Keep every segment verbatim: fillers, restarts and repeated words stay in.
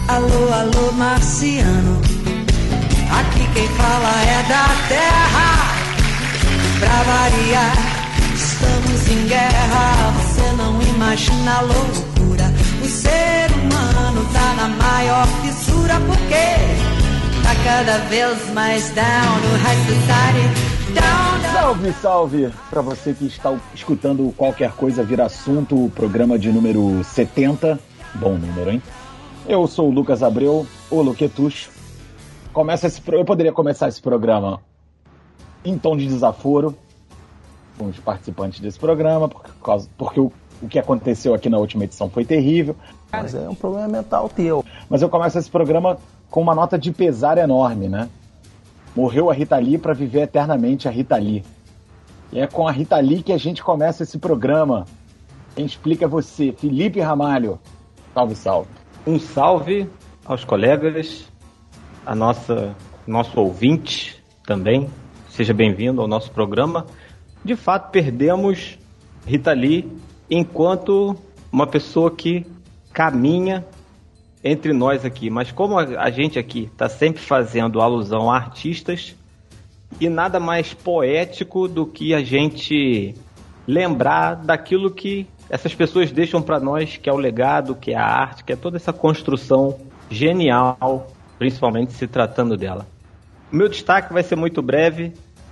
Alô, alô, marciano, aqui quem fala é da terra. Pra variar, estamos em guerra. Você não imagina a loucura. O ser humano tá na maior fissura, porque tá cada vez mais down no high society. Down, down. Salve, salve pra você que está escutando Qualquer Coisa Vira Assunto, o programa de número setenta. Bom número, hein? Eu sou o Lucas Abreu, o Luquetucho. Começa esse, eu poderia começar esse programa em tom de desaforo com os participantes desse programa, por causa, porque o, o que aconteceu aqui na última edição foi terrível. Mas é um problema mental teu. Mas eu começo esse programa com uma nota de pesar enorme, né? Morreu a Rita Lee para viver eternamente a Rita Lee. E é com a Rita Lee que a gente começa esse programa. Quem explica é você, Felipe Ramalho. Salve, salve. Um salve aos colegas, a nossa nosso ouvinte também. Seja bem-vindo ao nosso programa. De fato, perdemos Rita Lee enquanto uma pessoa que caminha entre nós aqui. Mas como a gente aqui está sempre fazendo alusão a artistas, e nada mais poético do que a gente lembrar daquilo que essas pessoas deixam para nós, que é o legado, que é a arte, que é toda essa construção genial, principalmente se tratando dela. O meu destaque vai ser muito breve.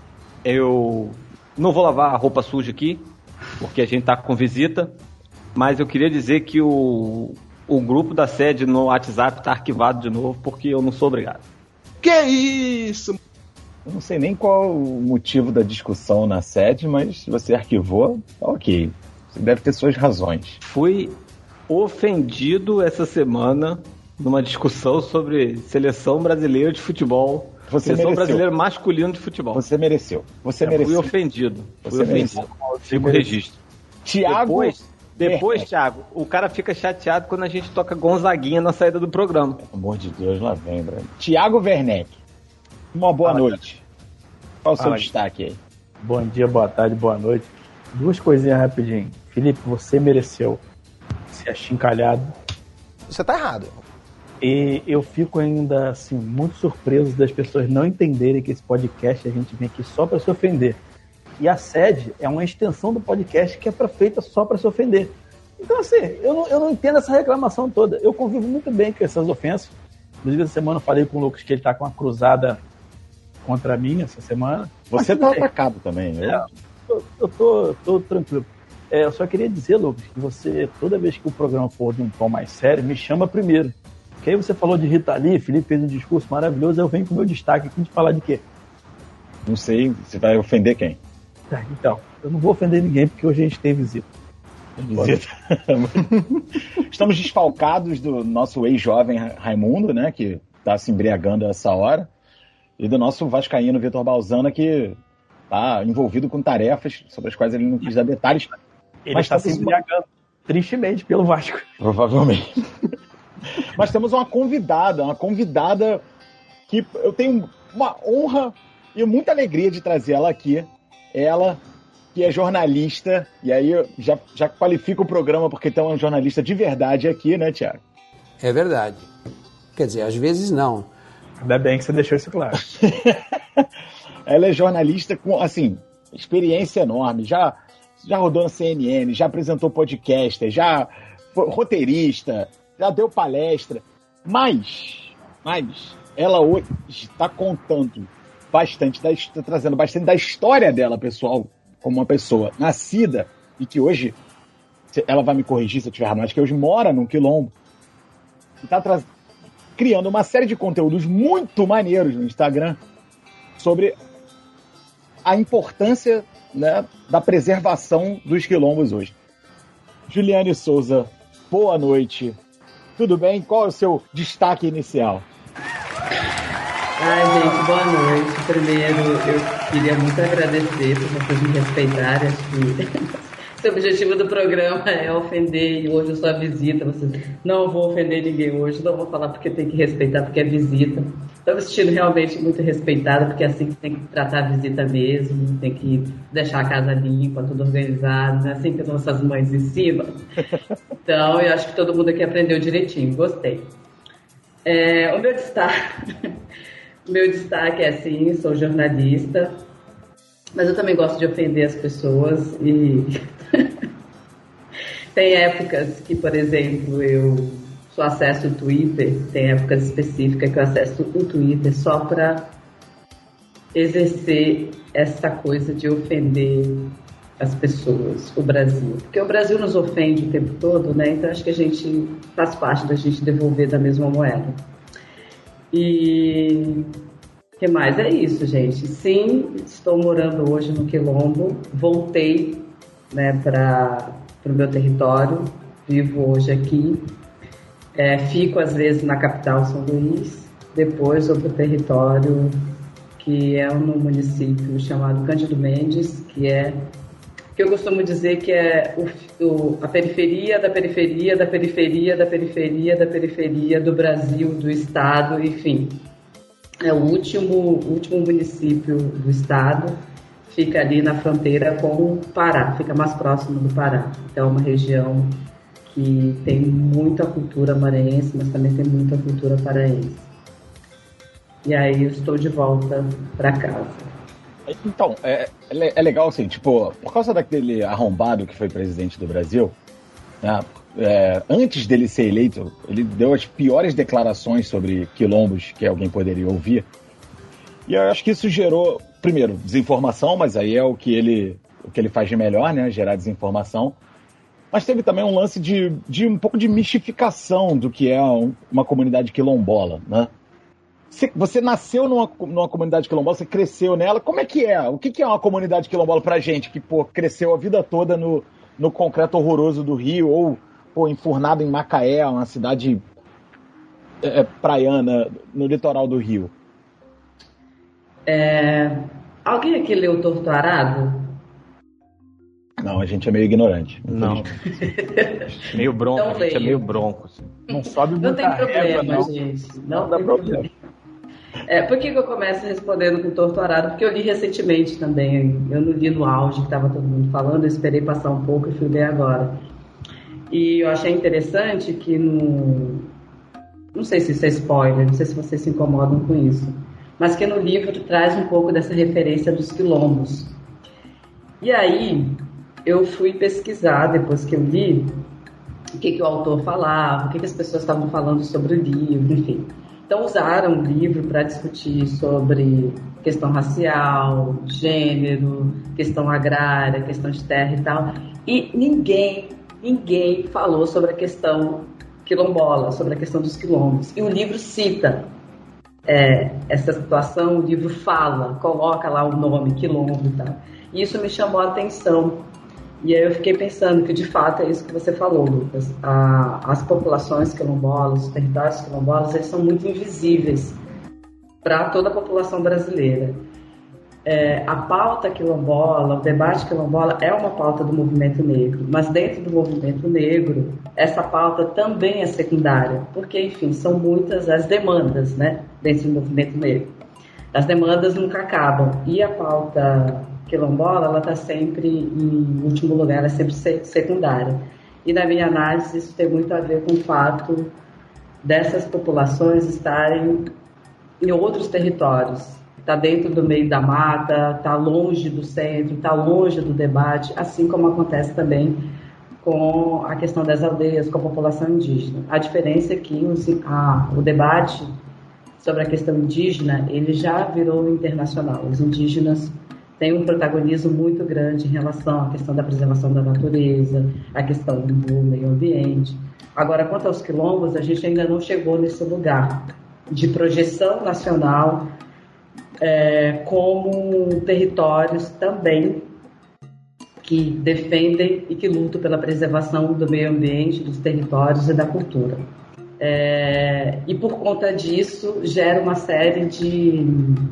Eu não vou lavar a roupa suja aqui, porque a gente está com visita, mas eu queria dizer que o, o grupo da sede no WhatsApp está arquivado de novo, porque eu não sou obrigado. Que isso? Eu não sei nem qual o motivo da discussão na sede, mas se você arquivou, ok. Você deve ter suas razões. Fui ofendido essa semana numa discussão sobre seleção brasileira de futebol. Você seleção mereceu. brasileira masculino de futebol. Você mereceu. Você Eu mereceu. Fui ofendido. Fui Você ofendido. mereceu. Fico o registro. Tiago. Depois, depois Werneck. Thiago, o cara fica chateado quando a gente toca Gonzaguinha na saída do programa. Pelo amor de Deus, lá vem, Breno. Tiago Werneck. Uma boa Fala, noite. Qual o seu Fala. destaque aí? Bom dia, boa tarde, boa noite. Duas coisinhas rapidinho. Felipe, você mereceu ser achincalhado. Você tá errado. E eu fico ainda, assim, muito surpreso das pessoas não entenderem que esse podcast a gente vem aqui só pra se ofender. E a sede é uma extensão do podcast que é pra, feita só pra se ofender. Então, assim, eu não, eu não entendo essa reclamação toda. Eu convivo muito bem com essas ofensas. Inclusive, essa semana eu falei com o Lucas que ele tá com uma cruzada contra mim essa semana. Você Mas, tá tudo bem. atacado também, né? É, eu, eu tô, tô tranquilo. É, eu só queria dizer, Lucas, que você, toda vez que o programa for de um tom mais sério, me chama primeiro. Porque aí você falou de Rita Lee, Felipe fez um discurso maravilhoso, eu venho com o meu destaque aqui de falar de quê? Não sei, você vai ofender quem? Tá, então, eu não vou ofender ninguém, porque hoje a gente tem visita. Visita. Estamos desfalcados do nosso ex-jovem Raimundo, né, que tá se embriagando a essa hora, e do nosso vascaíno Vitor Balzana, que tá envolvido com tarefas sobre as quais ele não quis dar detalhes. Ele Mas está tá se se embriagando, tristemente, pelo Vasco. Provavelmente. Mas temos uma convidada, uma convidada que eu tenho uma honra e muita alegria de trazer ela aqui. Ela, que é jornalista, e aí eu já, já qualifica o programa porque tem uma jornalista de verdade aqui, né, Thiago? É verdade. Quer dizer, às vezes não. Ainda bem que você deixou isso claro. Ela é jornalista com, assim, experiência enorme. Já, já rodou na C N N, já apresentou podcast, já foi roteirista, já deu palestra. Mas, mas ela hoje está contando bastante, da, está trazendo bastante da história dela, pessoal, como uma pessoa nascida e que hoje, ela vai me corrigir se eu estiver errado, mas que hoje mora num quilombo. E está trazendo, criando uma série de conteúdos muito maneiros no Instagram sobre a importância, né, da preservação dos quilombos hoje. Juliane Souza, boa noite. Tudo bem? Qual é o seu destaque inicial? Ai, gente, boa noite. Primeiro, eu queria muito agradecer por vocês me respeitarem. Acho que o objetivo do programa é ofender, e hoje eu sou a visita. Vocês... Não vou ofender ninguém hoje, não vou falar porque tem que respeitar, porque é visita. Estou me sentindo realmente muito respeitada, porque é assim que tem que tratar a visita mesmo, tem que deixar a casa limpa, tudo organizado, né? Assim que nossas mães ensinam. Então, eu acho que todo mundo aqui aprendeu direitinho, gostei. É, o meu destaque, o meu destaque é assim, sou jornalista, mas eu também gosto de ofender as pessoas e tem épocas que, por exemplo, eu só acesso o Twitter, tem épocas específicas que eu acesso o Twitter só para exercer essa coisa de ofender as pessoas, o Brasil. Porque o Brasil nos ofende o tempo todo, né? Então acho que a gente faz parte da gente devolver da mesma moeda. E o que mais? É isso, gente. Sim, estou morando hoje no Quilombo, voltei, né, para o meu território, vivo hoje aqui. É, fico às vezes na capital São Luís, depois outro território que é no município chamado Cândido Mendes, que é que eu costumo dizer que é o, o, a periferia da periferia da periferia da periferia da periferia do Brasil, do estado, enfim. É o último, último município do estado, fica ali na fronteira com o Pará, fica mais próximo do Pará. Então é uma região que tem muita cultura maranhense, mas também tem muita cultura paraense. E aí eu estou de volta para casa. Então, é, é legal assim, tipo, por causa daquele arrombado que foi presidente do Brasil, né, é, antes dele ser eleito, ele deu as piores declarações sobre quilombos que alguém poderia ouvir. E eu acho que isso gerou, primeiro, desinformação, mas aí é o que ele, o que ele faz de melhor, né, gerar desinformação. Mas teve também um lance de, de um pouco de mistificação do que é um, uma comunidade quilombola, né? Você, você nasceu numa, numa comunidade quilombola, você cresceu nela. Como é que é? O que, que é uma comunidade quilombola pra gente que, pô, cresceu a vida toda no, no concreto horroroso do Rio ou, pô, enfurnado em Macaé, uma cidade é, praiana no litoral do Rio? É... Alguém aqui leu Torto Arado? Não, a gente é meio ignorante. Não. meio bronco, então, a gente é meio bronco. Assim. Não sobe muita Não tem problema, régua, não. gente. Não, não dá tem problema. problema. É, por que, que eu começo respondendo com Torto Arado? Porque eu li recentemente também. Eu não li no auge que estava todo mundo falando, eu esperei passar um pouco e fui ler agora. E eu achei interessante que no... Não sei se isso é spoiler, não sei se vocês se incomodam com isso. Mas que no livro traz um pouco dessa referência dos quilombos. E aí... eu fui pesquisar, depois que eu li, o que, que o autor falava, o que, que as pessoas estavam falando sobre o livro, enfim. Então, usaram o livro para discutir sobre questão racial, gênero, questão agrária, questão de terra e tal. E ninguém, ninguém falou sobre a questão quilombola, sobre a questão dos quilombos. E o livro cita é, essa situação, o livro fala, coloca lá o nome, quilombo e tal. E isso me chamou a atenção. E aí eu fiquei pensando que, de fato, é isso que você falou, Lucas. A, as populações quilombolas, os territórios quilombolas, eles são muito invisíveis para toda a população brasileira. É, a pauta quilombola, o debate quilombola é uma pauta do movimento negro, mas dentro do movimento negro, essa pauta também é secundária, porque, enfim, são muitas as demandas, né, dentro do movimento negro. As demandas nunca acabam, e a pauta quilombola, ela está sempre em último lugar, ela é sempre secundária. E na minha análise isso tem muito a ver com o fato dessas populações estarem em outros territórios. Está dentro do meio da mata, está longe do centro, está longe do debate, assim como acontece também com a questão das aldeias, com a população indígena. A diferença é que os, a, o debate sobre a questão indígena, ele já virou internacional. Os indígenas tem um protagonismo muito grande em relação à questão da preservação da natureza, à questão do meio ambiente. Agora, quanto aos quilombos, a gente ainda não chegou nesse lugar de projeção nacional é, como territórios também que defendem e que lutam pela preservação do meio ambiente, dos territórios e da cultura. É, e por conta disso, gera uma série de...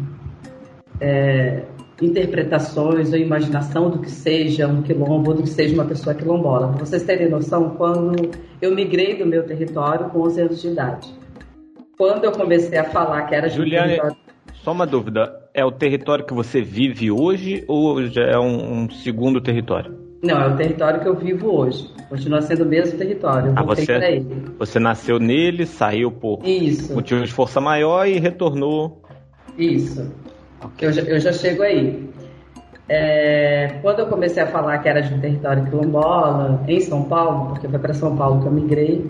É, interpretações ou imaginação do que seja um quilombo ou do que seja uma pessoa quilombola. Para vocês terem noção, quando eu migrei do meu território com onze anos de idade, quando eu comecei a falar que era de Juliane, um território... só uma dúvida, é o território que você vive hoje ou já é um, um segundo território? Não, é o território que eu vivo hoje. Continua sendo o mesmo território. Eu ah, voltei você, pra ele. Você nasceu nele, saiu por Isso. motivo de força maior e retornou. Isso. Okay. Eu, já, eu já chego aí. É, quando eu comecei a falar que era de um território quilombola, em São Paulo, porque foi para São Paulo que eu migrei,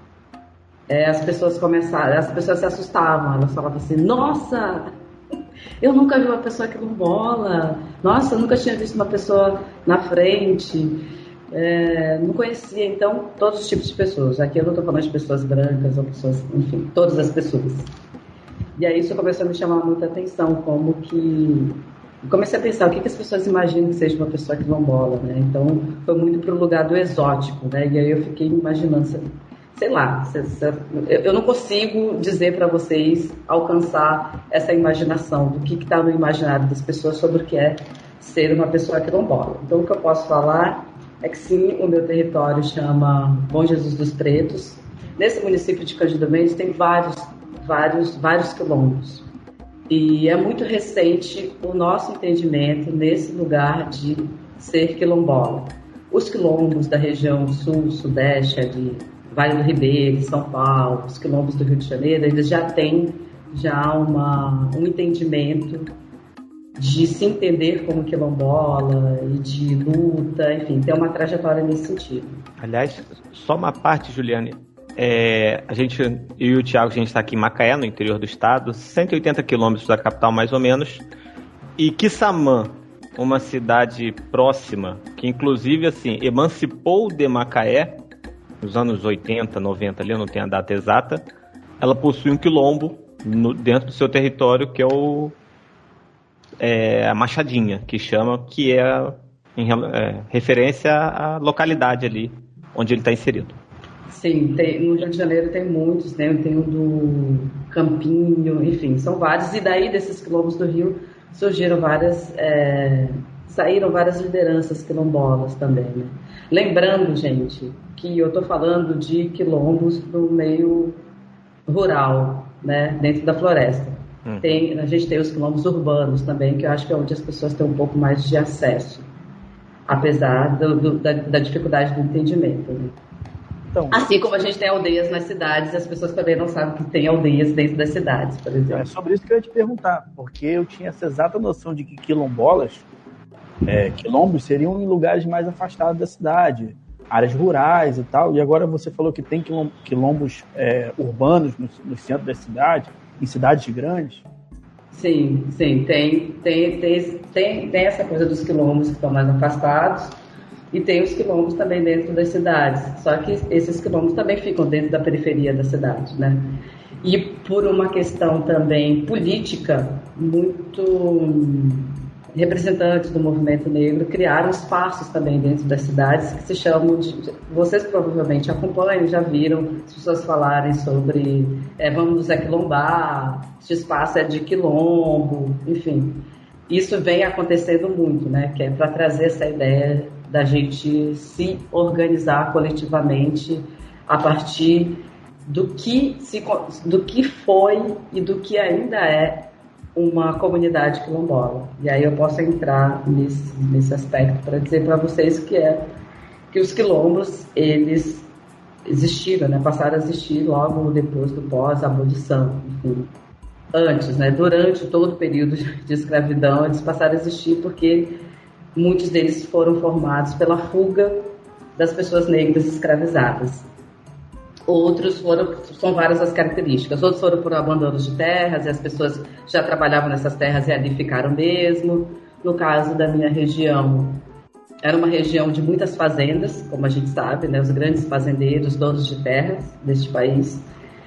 é, as pessoas começaram, as pessoas se assustavam. Elas falavam assim: nossa, eu nunca vi uma pessoa quilombola, nossa, eu nunca tinha visto uma pessoa na frente, é, não conhecia. Então, todos os tipos de pessoas. Aqui eu não estou falando de pessoas brancas ou pessoas, enfim, todas as pessoas. E aí isso começou a me chamar muita atenção, como que... Comecei a pensar o que, que as pessoas imaginam que seja uma pessoa quilombola, né? Então, foi muito para o lugar do exótico, né? E aí eu fiquei imaginando, sei lá, eu não consigo dizer para vocês alcançar essa imaginação do que está no imaginário das pessoas sobre o que é ser uma pessoa quilombola. Então, o que eu posso falar é que sim, o meu território chama Bom Jesus dos Pretos. Nesse município de Cândido Mendes tem vários, vários, vários quilombos. E é muito recente o nosso entendimento nesse lugar de ser quilombola. Os quilombos da região sul, sudeste, de Vale do Ribeiro, São Paulo, os quilombos do Rio de Janeiro, eles já têm já uma, um entendimento de se entender como quilombola e de luta, enfim, tem uma trajetória nesse sentido. Aliás, só uma parte, Juliane. É, a gente, eu e o Thiago, a gente está aqui em Macaé, no interior do estado, cento e oitenta quilômetros da capital, mais ou menos. E Quissamã, uma cidade próxima, que inclusive, assim, emancipou de Macaé, nos anos oitenta, noventa, ali, eu não tenho a data exata, ela possui um quilombo no, dentro do seu território, que é, o, é a Machadinha, que chama, que é, em é, referência à localidade ali, onde ele está inserido. Sim, tem, no Rio de Janeiro tem muitos, né? Tem o do Campinho, enfim, são vários. E daí, desses quilombos do Rio, surgiram várias, é, saíram várias lideranças quilombolas também, né? Lembrando, gente, que eu estou falando de quilombos do meio rural, né? Dentro da floresta. Hum. Tem, a gente tem os quilombos urbanos também, que eu acho que é onde as pessoas têm um pouco mais de acesso, apesar do, do, da, da dificuldade do entendimento, né? Então, assim como a gente tem aldeias nas cidades, as pessoas também não sabem que tem aldeias dentro das cidades, por exemplo. É sobre isso que eu ia te perguntar, porque eu tinha essa exata noção de que quilombolas, é, quilombos seriam em lugares mais afastados da cidade, áreas rurais e tal, e agora você falou que tem quilombos é, urbanos no, no centro da cidade, em cidades grandes. Sim, sim, tem, tem, tem, tem, tem essa coisa dos quilombos que estão mais afastados, e tem os quilombos também dentro das cidades, só que esses quilombos também ficam dentro da periferia da cidade, né? E por uma questão também política, muito representantes do movimento negro criaram espaços também dentro das cidades que se chamam de... Vocês provavelmente acompanham, já viram as pessoas falarem sobre é, vamos nos aquilombar, esse espaço é de quilombo, enfim. Isso vem acontecendo muito, né? Que é para trazer essa ideia da gente se organizar coletivamente a partir do que, se, do que foi e do que ainda é uma comunidade quilombola. E aí eu posso entrar nesse, nesse aspecto para dizer para vocês que é que os quilombos, eles existiram, né? Passaram a existir logo depois do pós-abolição, enfim. Antes, né? Durante todo o período de escravidão, eles passaram a existir porque muitos deles foram formados pela fuga das pessoas negras escravizadas. Outros foram, são várias as características. Outros foram por abandonos de terras, e as pessoas já trabalhavam nessas terras e ali ficaram mesmo. No caso da minha região, era uma região de muitas fazendas, como a gente sabe, né? Os grandes fazendeiros, donos de terras deste país.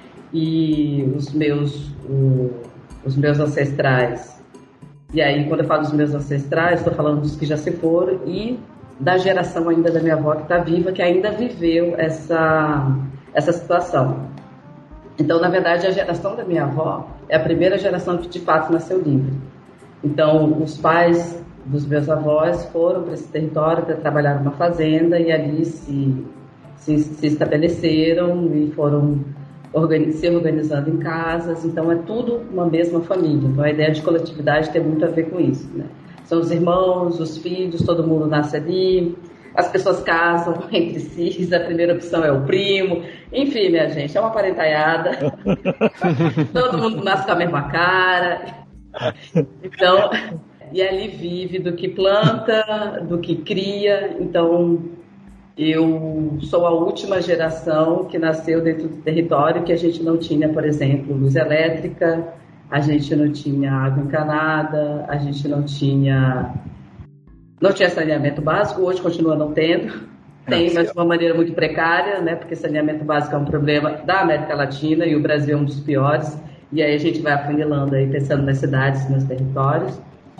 E os meus, o, os meus ancestrais... E aí, quando eu falo dos meus ancestrais, estou falando dos que já se foram e da geração ainda da minha avó que está viva, que ainda viveu essa, essa situação. Então, na verdade, a geração da minha avó é a primeira geração que, de fato, nasceu livre. Então, os pais dos meus avós foram para esse território para trabalhar numa fazenda e ali se, se, se estabeleceram e foram... se organizando em casas, então é tudo uma mesma família. Então a ideia de coletividade tem muito a ver com isso, né? São os irmãos, os filhos, todo mundo nasce ali, as pessoas casam entre si, a primeira opção é o primo. Enfim, minha gente, é uma parentaiada. Todo mundo nasce com a mesma cara. Então, e ali vive do que planta, do que cria. Então, eu sou a última geração que nasceu dentro do território que a gente não tinha, por exemplo, luz elétrica, a gente não tinha água encanada, a gente não tinha, não tinha saneamento básico, hoje continua não tendo, tem, mas de uma maneira muito precária, né, porque saneamento básico é um problema da América Latina e o Brasil é um dos piores, e aí a gente vai afunilando aí, pensando nas cidades, nos territórios.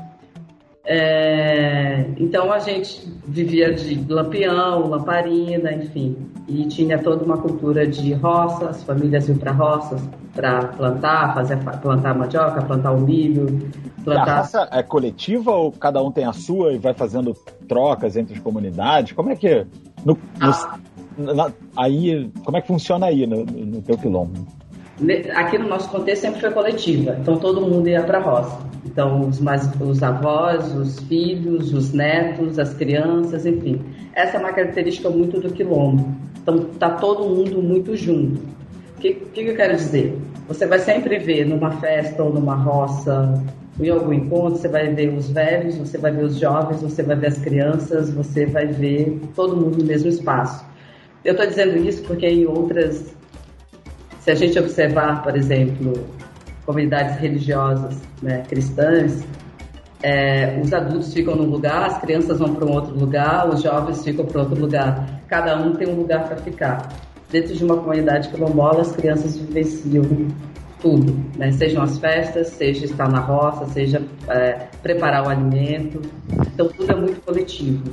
É, então a gente vivia de lampião, lamparina, enfim, e tinha toda uma cultura de roça, as famílias iam para roças para plantar, fazer, plantar mandioca, plantar o milho, plantar... A roça é coletiva ou cada um tem a sua e vai fazendo trocas entre as comunidades? Como é que no, ah. no, na, aí como é que funciona aí no, no teu quilombo? Aqui no nosso contexto sempre foi coletiva, então todo mundo ia para a roça. Então os, mais, os avós, os filhos, os netos, as crianças, enfim. Essa é uma característica muito do quilombo. Então tá todo mundo muito junto. O que, que, que eu quero dizer? Você vai sempre ver numa festa ou numa roça, em algum encontro, você vai ver os velhos, você vai ver os jovens, você vai ver as crianças, você vai ver todo mundo no mesmo espaço. Eu estou dizendo isso porque em outras... Se a gente observar, por exemplo, comunidades religiosas, né, cristãs, é, os adultos ficam num lugar, as crianças vão para um outro lugar, os jovens ficam para outro lugar. Cada um tem um lugar para ficar. Dentro de uma comunidade quilombola, as crianças vivenciam tudo, né? Sejam as festas, seja estar na roça, seja é, preparar o alimento. Então, tudo é muito coletivo.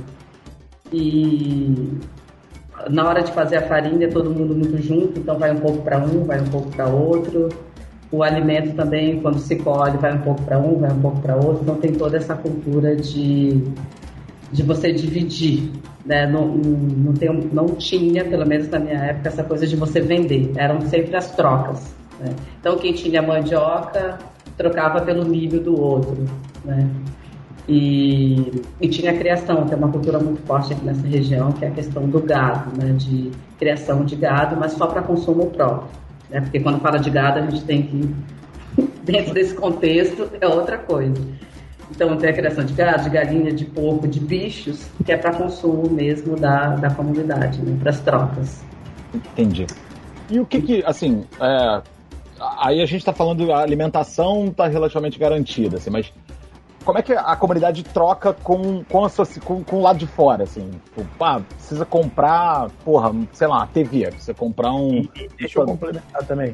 E... na hora de fazer a farinha, todo mundo muito junto, então vai um pouco para um, vai um pouco para outro. O alimento também, quando se colhe, vai um pouco para um, vai um pouco para outro. Então tem toda essa cultura de, de você dividir, né? Não, não, tem, não tinha, pelo menos na minha época, essa coisa de você vender. Eram sempre as trocas, né? Então quem tinha mandioca trocava pelo milho do outro, né? E, e tinha a criação, tem uma cultura muito forte aqui nessa região, que é a questão do gado, né, de criação de gado, mas só para consumo próprio, né, porque quando fala de gado a gente tem que, dentro desse contexto, é outra coisa. Então tem a criação de gado, de galinha, de porco, de bichos, que é para consumo mesmo da, da comunidade, né, para as trocas. Entendi. E o que que, assim, é, aí a gente está falando, a alimentação está relativamente garantida, assim, mas como é que a comunidade troca com, com, a sua, com, com o lado de fora, assim? Tipo, ah, precisa comprar, porra, sei lá, T V, precisa comprar um... E, e deixa eu complementar também.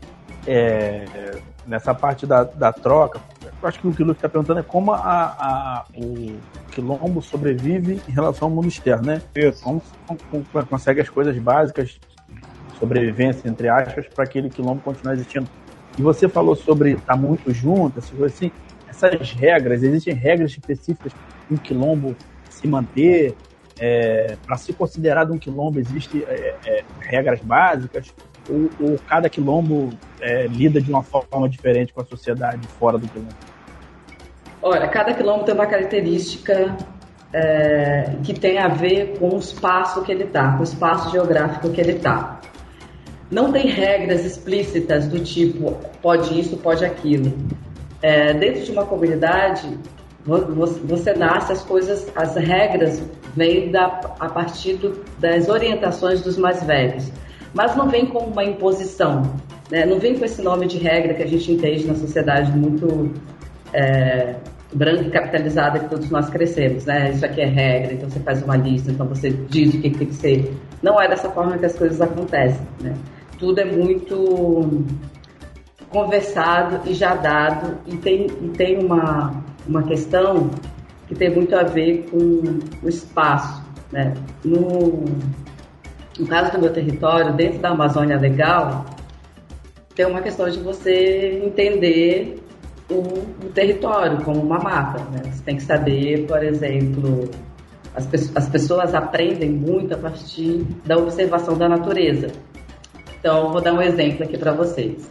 É, nessa parte da, da troca, eu acho que o que o Luke está perguntando é como a, a, o quilombo sobrevive em relação ao mundo externo, né? Isso. Como, como, como consegue as coisas básicas, sobrevivência, entre aspas, para aquele quilombo continuar existindo. E você falou sobre estar muito junto, essas coisas assim. Essas regras, existem regras específicas para um quilombo se manter, é, para se considerar um quilombo existem é, é, regras básicas, ou, ou cada quilombo é, lida de uma forma diferente com a sociedade fora do quilombo? Olha, cada quilombo tem uma característica é, que tem a ver com o espaço que ele está, com o espaço geográfico que ele está. Não tem regras explícitas do tipo, pode isso, pode aquilo. É, dentro de uma comunidade, você nasce, as coisas, as regras vêm da, a partir do, das orientações dos mais velhos, mas não vem como uma imposição, né? Não vem com esse nome de regra que a gente entende na sociedade muito é, branca e capitalizada que todos nós crescemos, né? Isso aqui é regra, então você faz uma lista, então você diz o que tem que ser. Não é dessa forma que as coisas acontecem, né? Tudo é muito conversado e já dado, e tem, e tem uma, uma questão que tem muito a ver com o espaço, né? No, no caso do meu território, dentro da Amazônia Legal, tem uma questão de você entender o, o território como uma mata, né? Você tem que saber, por exemplo, as, as pessoas aprendem muito a partir da observação da natureza. Então, vou dar um exemplo aqui para vocês.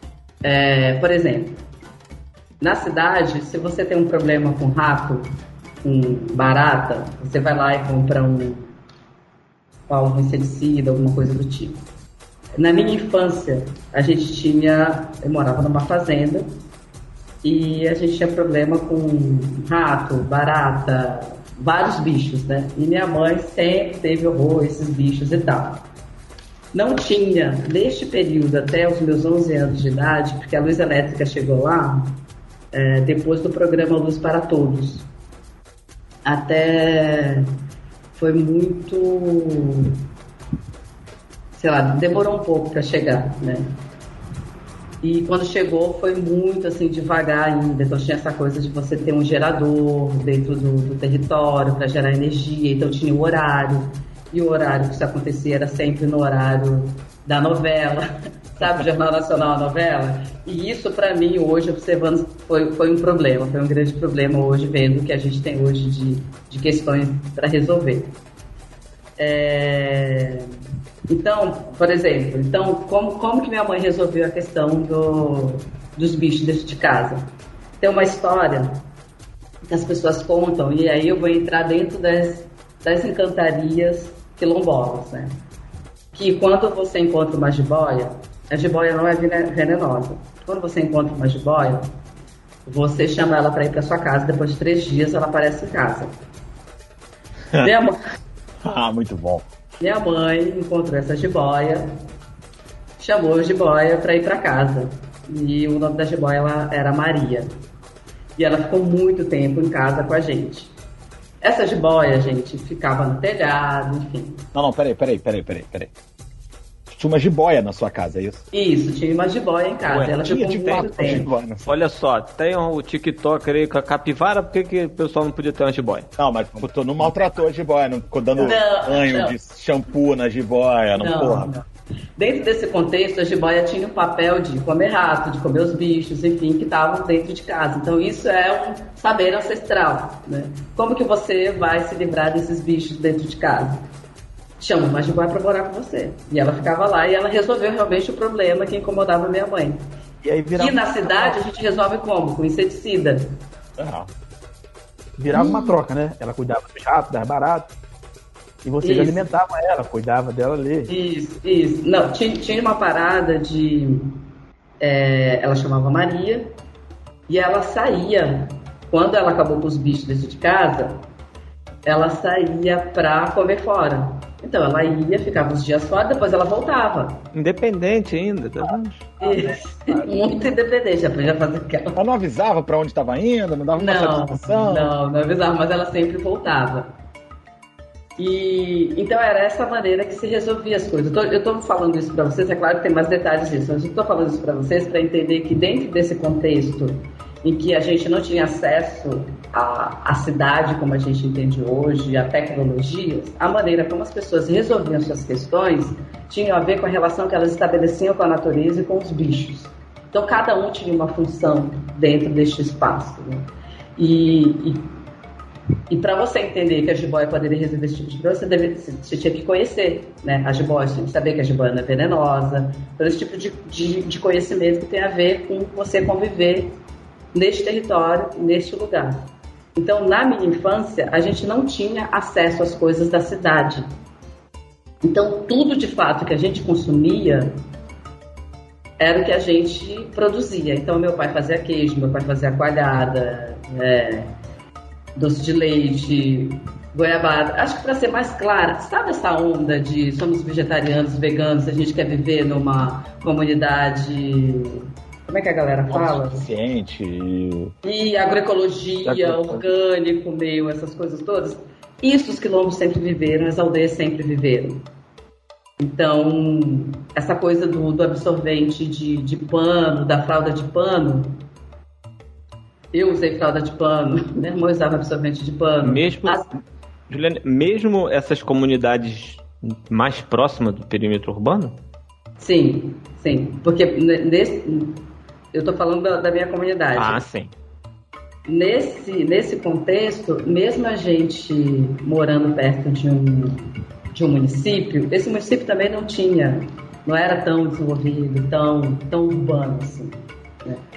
É, por exemplo, na cidade, se você tem um problema com rato, com barata, você vai lá e compra um algum inseticida, alguma coisa do tipo. Na minha infância, a gente tinha, eu morava numa fazenda e a gente tinha problema com rato, barata, vários bichos, né? E minha mãe sempre teve horror a esses bichos e tal. Não tinha, neste período até os meus onze anos de idade, porque a luz elétrica chegou lá é, depois do programa Luz para Todos. Até foi muito, sei lá, demorou um pouco para chegar, né? E quando chegou foi muito assim devagar ainda, então tinha essa coisa de você ter um gerador dentro do, do território para gerar energia, então tinha o horário, e o horário que isso acontecia era sempre no horário da novela, sabe, Jornal Nacional, a novela, e isso para mim hoje, observando, foi, foi um problema, foi um grande problema hoje, vendo o que a gente tem hoje de, de questões para resolver. É... Então, por exemplo, então, como, como que minha mãe resolveu a questão do, dos bichos dentro de casa? Tem uma história que as pessoas contam, e aí eu vou entrar dentro das, das encantarias quilombolas, né? Que quando você encontra uma jiboia, a jiboia não é venenosa. Quando você encontra uma jiboia, você chama ela para ir para sua casa, depois de três dias ela aparece em casa. Minha mãe... Ah, muito bom. Minha mãe encontrou essa jiboia, chamou a jiboia para ir para casa. E o nome da jiboia ela era Maria. E ela ficou muito tempo em casa com a gente. Essa jiboia, gente, ficava no telhado, enfim. Não, não, peraí, peraí, peraí, peraí, peraí. Tinha uma jiboia na sua casa, é isso? Isso, tinha uma jiboia em casa. Ué, ela ficou muito tempo. Jiboia, olha só, tem o TikTok aí com a capivara, por que, que o pessoal não podia ter uma jiboia? Não, mas tu não maltratou a jiboia, não ficou dando não, banho não. de shampoo na jiboia, não, não porra. Não. Dentro desse contexto, a jiboia tinha o papel de comer rato, de comer os bichos, enfim, que estavam dentro de casa. Então isso é um saber ancestral, né? Como que você vai se livrar desses bichos dentro de casa? Chama uma jiboia para morar com você. E ela ficava lá e ela resolveu realmente o problema que incomodava a minha mãe. E, aí virava... e na cidade a gente resolve como? Com inseticida. Ah. Virava hum. uma troca, né? Ela cuidava dos ratos, das baratas. E vocês isso. alimentavam ela, cuidava dela ali. Isso, isso. Não, tinha, tinha uma parada de... É, ela chamava Maria. E ela saía. Quando ela acabou com os bichos dentro de casa, ela saía pra comer fora. Então ela ia, ficava uns dias fora, depois ela voltava. Independente ainda, tá vendo? Isso. Muito independente, já podia fazer aquela. Ela não avisava pra onde estava indo, não dava uma não, satisfação? Não, não avisava, mas ela sempre voltava. E então era essa maneira que se resolvia as coisas. Eu tô, eu tô falando isso pra vocês, é claro que tem mais detalhes disso, mas eu tô falando isso pra vocês para entender que dentro desse contexto em que a gente não tinha acesso à, à cidade como a gente entende hoje, à tecnologia, a maneira como as pessoas resolviam suas questões tinha a ver com a relação que elas estabeleciam com a natureza e com os bichos. Então cada um tinha uma função dentro deste espaço, né? E, e, e para você entender que a jiboia poderia resolver esse tipo de problema, você, deve, você tinha que conhecer, né, a jiboia, você tinha que saber que a jiboia não é venenosa, todo esse tipo de, de, de conhecimento que tem a ver com você conviver neste território, neste lugar. Então, na minha infância, a gente não tinha acesso às coisas da cidade. Então, tudo de fato que a gente consumia era o que a gente produzia. Então, meu pai fazia queijo, meu pai fazia coalhada, é, doce de leite, goiabada. Acho que para ser mais clara, sabe essa onda de somos vegetarianos, veganos, a gente quer viver numa comunidade... Como é que a galera fala? Eficiente. E agroecologia, Agro... orgânico, meio, essas coisas todas. Isso os quilombos sempre viveram, as aldeias sempre viveram. Então, essa coisa do, do absorvente de, de pano, da fralda de pano. Eu usei fralda de pano, minha irmã usava absorvente de pano. Mesmo, as... Juliana, mesmo essas comunidades mais próximas do perímetro urbano? Sim, sim. Porque nesse... Eu estou falando da, da minha comunidade. Ah, sim. Nesse, nesse contexto, mesmo a gente morando perto de um, de um município, esse município também não tinha, não era tão desenvolvido, tão, tão urbano assim, né?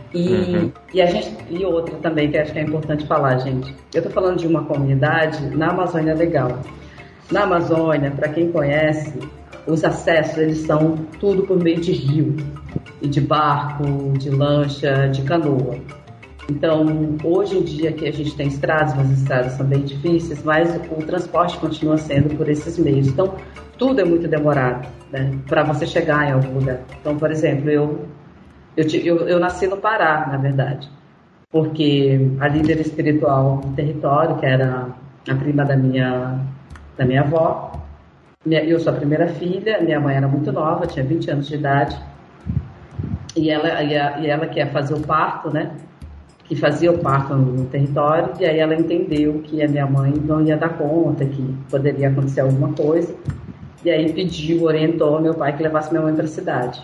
E, uhum. e, a gente, e outra também, que acho que é importante falar, gente. Eu estou falando de uma comunidade na Amazônia Legal. Na Amazônia, para quem conhece, os acessos eles são tudo por meio de rio, e de barco, de lancha, de canoa. Então, hoje em dia que a gente tem estradas, mas as estradas são bem difíceis, mas o transporte continua sendo por esses meios. Então, tudo é muito demorado, né, para você chegar em algum lugar. Então, por exemplo, eu, eu, eu, eu nasci no Pará, na verdade, porque a líder espiritual do território, que era a prima da minha, da minha avó, minha, eu sou a primeira filha, minha mãe era muito nova, tinha vinte anos de idade, e ela, e, a, e ela que ia fazer o parto, né, que fazia o parto no território, e aí ela entendeu que a minha mãe não ia dar conta, que poderia acontecer alguma coisa, e aí pediu, orientou meu pai que levasse minha mãe para a cidade.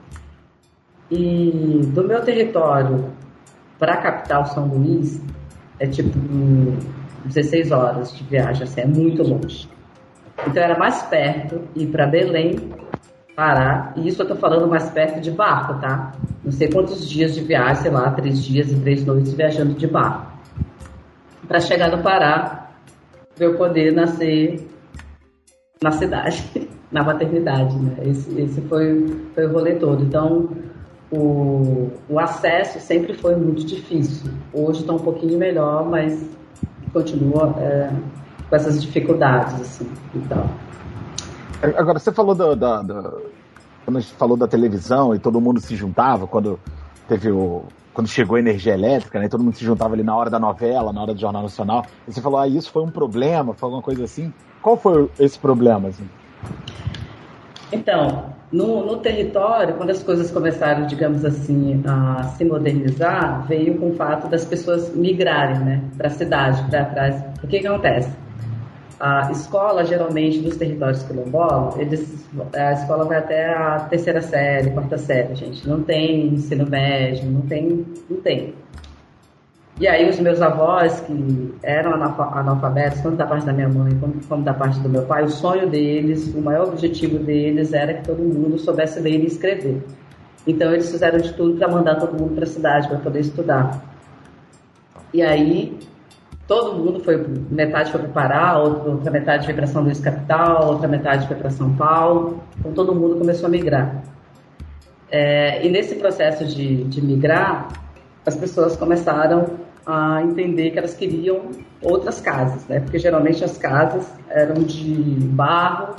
E do meu território para a capital São Luís, é tipo dezesseis horas de viagem, assim, é muito longe. Então era mais perto ir para Belém, Pará, e isso eu tô falando mais perto de barco, tá? Não sei quantos dias de viagem, sei lá, três dias e três noites viajando de barco. Para chegar no Pará, para eu poder nascer na cidade, na maternidade, né? Esse, esse foi, foi o rolê todo. Então, o, o acesso sempre foi muito difícil. Hoje está um pouquinho melhor, mas continua é, com essas dificuldades, assim, e tal. Agora, você falou da, da, da, quando a gente falou da televisão e todo mundo se juntava, quando teve o, quando chegou a energia elétrica, né? Todo mundo se juntava ali na hora da novela, na hora do Jornal Nacional. E você falou, ah, isso foi um problema, foi alguma coisa assim. Qual foi esse problema, assim? Então, no, no território, quando as coisas começaram, digamos assim, a se modernizar, veio com o fato das pessoas migrarem, né, para a cidade, para trás. O que que acontece? A escola, geralmente, dos territórios quilombolas, eles, a escola vai até a terceira série, quarta série, gente. Não tem ensino médio, não tem, não tem. E aí os meus avós, que eram analfabetos, tanto da parte da minha mãe como, como da parte do meu pai, o sonho deles, o maior objetivo deles era que todo mundo soubesse ler e escrever. Então eles fizeram de tudo para mandar todo mundo para a cidade, para poder estudar. E aí todo mundo foi, metade foi para o Pará, outra metade foi para São Luís capital, outra metade foi para São Paulo. Então todo mundo começou a migrar. É, e nesse processo de, de migrar, as pessoas começaram a entender que elas queriam outras casas, né? Porque geralmente as casas eram de barro,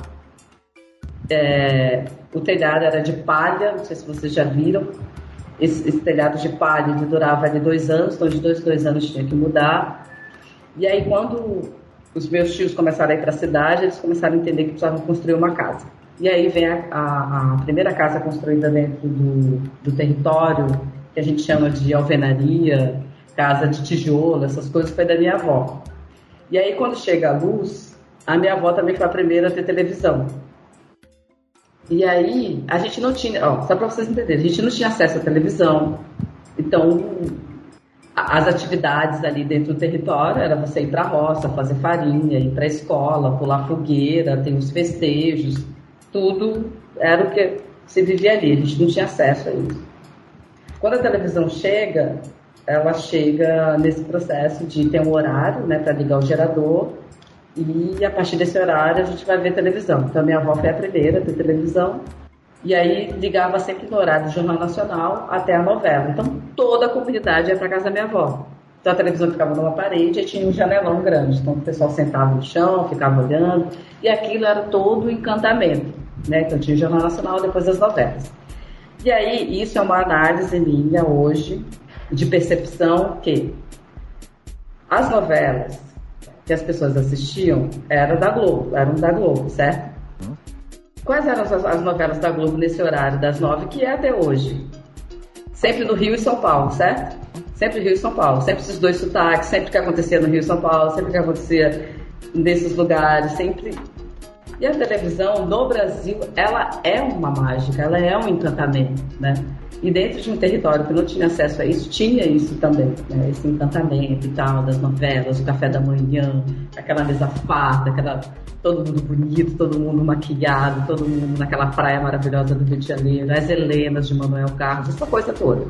é, o telhado era de palha, não sei se vocês já viram, esse, esse telhado de palha ele durava ali dois anos, então de dois em dois anos tinha que mudar. E aí quando os meus tios começaram a ir para a cidade, eles começaram a entender que precisavam construir uma casa. E aí vem a, a, a primeira casa construída dentro do, do território, que a gente chama de alvenaria, casa de tijolo, essas coisas, foi da minha avó. E aí, quando chega a luz, a minha avó também foi a primeira a ter televisão. E aí, a gente não tinha, ó, só para vocês entenderem, a gente não tinha acesso à televisão. Então, as atividades ali dentro do território era você ir para a roça, fazer farinha, ir para a escola, pular fogueira, ter os festejos, tudo era o que se vivia ali, a gente não tinha acesso a isso. Quando a televisão chega, ela chega nesse processo de ter um horário, né, para ligar o gerador, e a partir desse horário a gente vai ver televisão. Então a minha avó foi a primeira a ter televisão, e aí ligava sempre no horário do Jornal Nacional até a novela. Então toda a comunidade ia para casa da minha avó. Então a televisão ficava numa parede e tinha um janelão grande. Então o pessoal sentava no chão, ficava olhando, e aquilo era todo o encantamento, né? Então tinha o Jornal Nacional depois das novelas. E aí, isso é uma análise minha hoje, de percepção que as novelas que as pessoas assistiam eram da Globo, eram da Globo, certo? Quais eram as, as novelas da Globo nesse horário das nove, que é até hoje? Sempre no Rio e São Paulo, certo? Sempre Rio e São Paulo, sempre esses dois sotaques, sempre que acontecia no Rio e São Paulo, sempre que acontecia nesses lugares, sempre... E a televisão no Brasil, ela é uma mágica, ela é um encantamento, né? E dentro de um território que não tinha acesso a isso, tinha isso também, né? Esse encantamento e tal, das novelas, o café da manhã, aquela mesa farta, aquela... todo mundo bonito, todo mundo maquiado, todo mundo naquela praia maravilhosa do Rio de Janeiro, as Helenas de Manuel Carlos, essa coisa toda.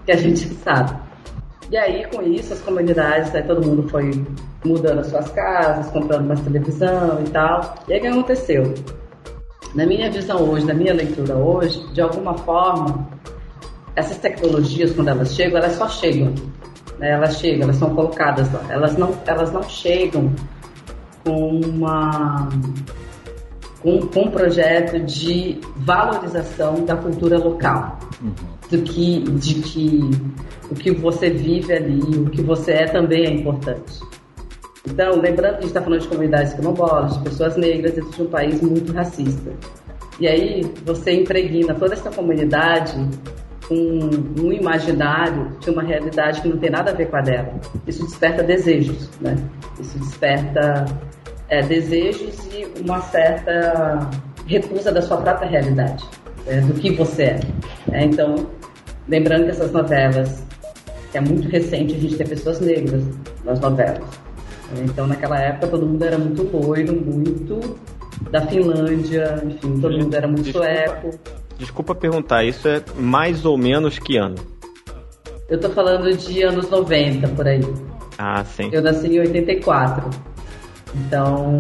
que a gente sabe. E aí, com isso, as comunidades, aí todo mundo foi mudando as suas casas, comprando mais televisão e tal. E aí, o que aconteceu? Na minha visão hoje, na minha leitura hoje, de alguma forma, essas tecnologias, quando elas chegam, elas só chegam. Né? Elas chegam, elas são colocadas lá. Elas não, elas não chegam com uma... Com, com um projeto de valorização da cultura local. Uhum. Do que, de que o que você vive ali, o que você é também é importante. Então, lembrando que a gente está falando de comunidades quilombolas, de pessoas negras dentro de um país muito racista. E aí você impregna toda essa comunidade com um imaginário de uma realidade que não tem nada a ver com a dela. Isso desperta desejos, né? Isso desperta é, desejos e uma certa recusa da sua própria realidade. É, do que você é. é. Então, lembrando que essas novelas, que é muito recente a gente ter pessoas negras nas novelas. É, então, naquela época, todo mundo era muito loiro, muito da Finlândia, enfim, todo mundo era muito desculpa, sueco. Desculpa perguntar, isso é mais ou menos que ano? Eu tô falando de anos noventa, por aí. Ah, sim. Eu nasci em oitenta e quatro. Então,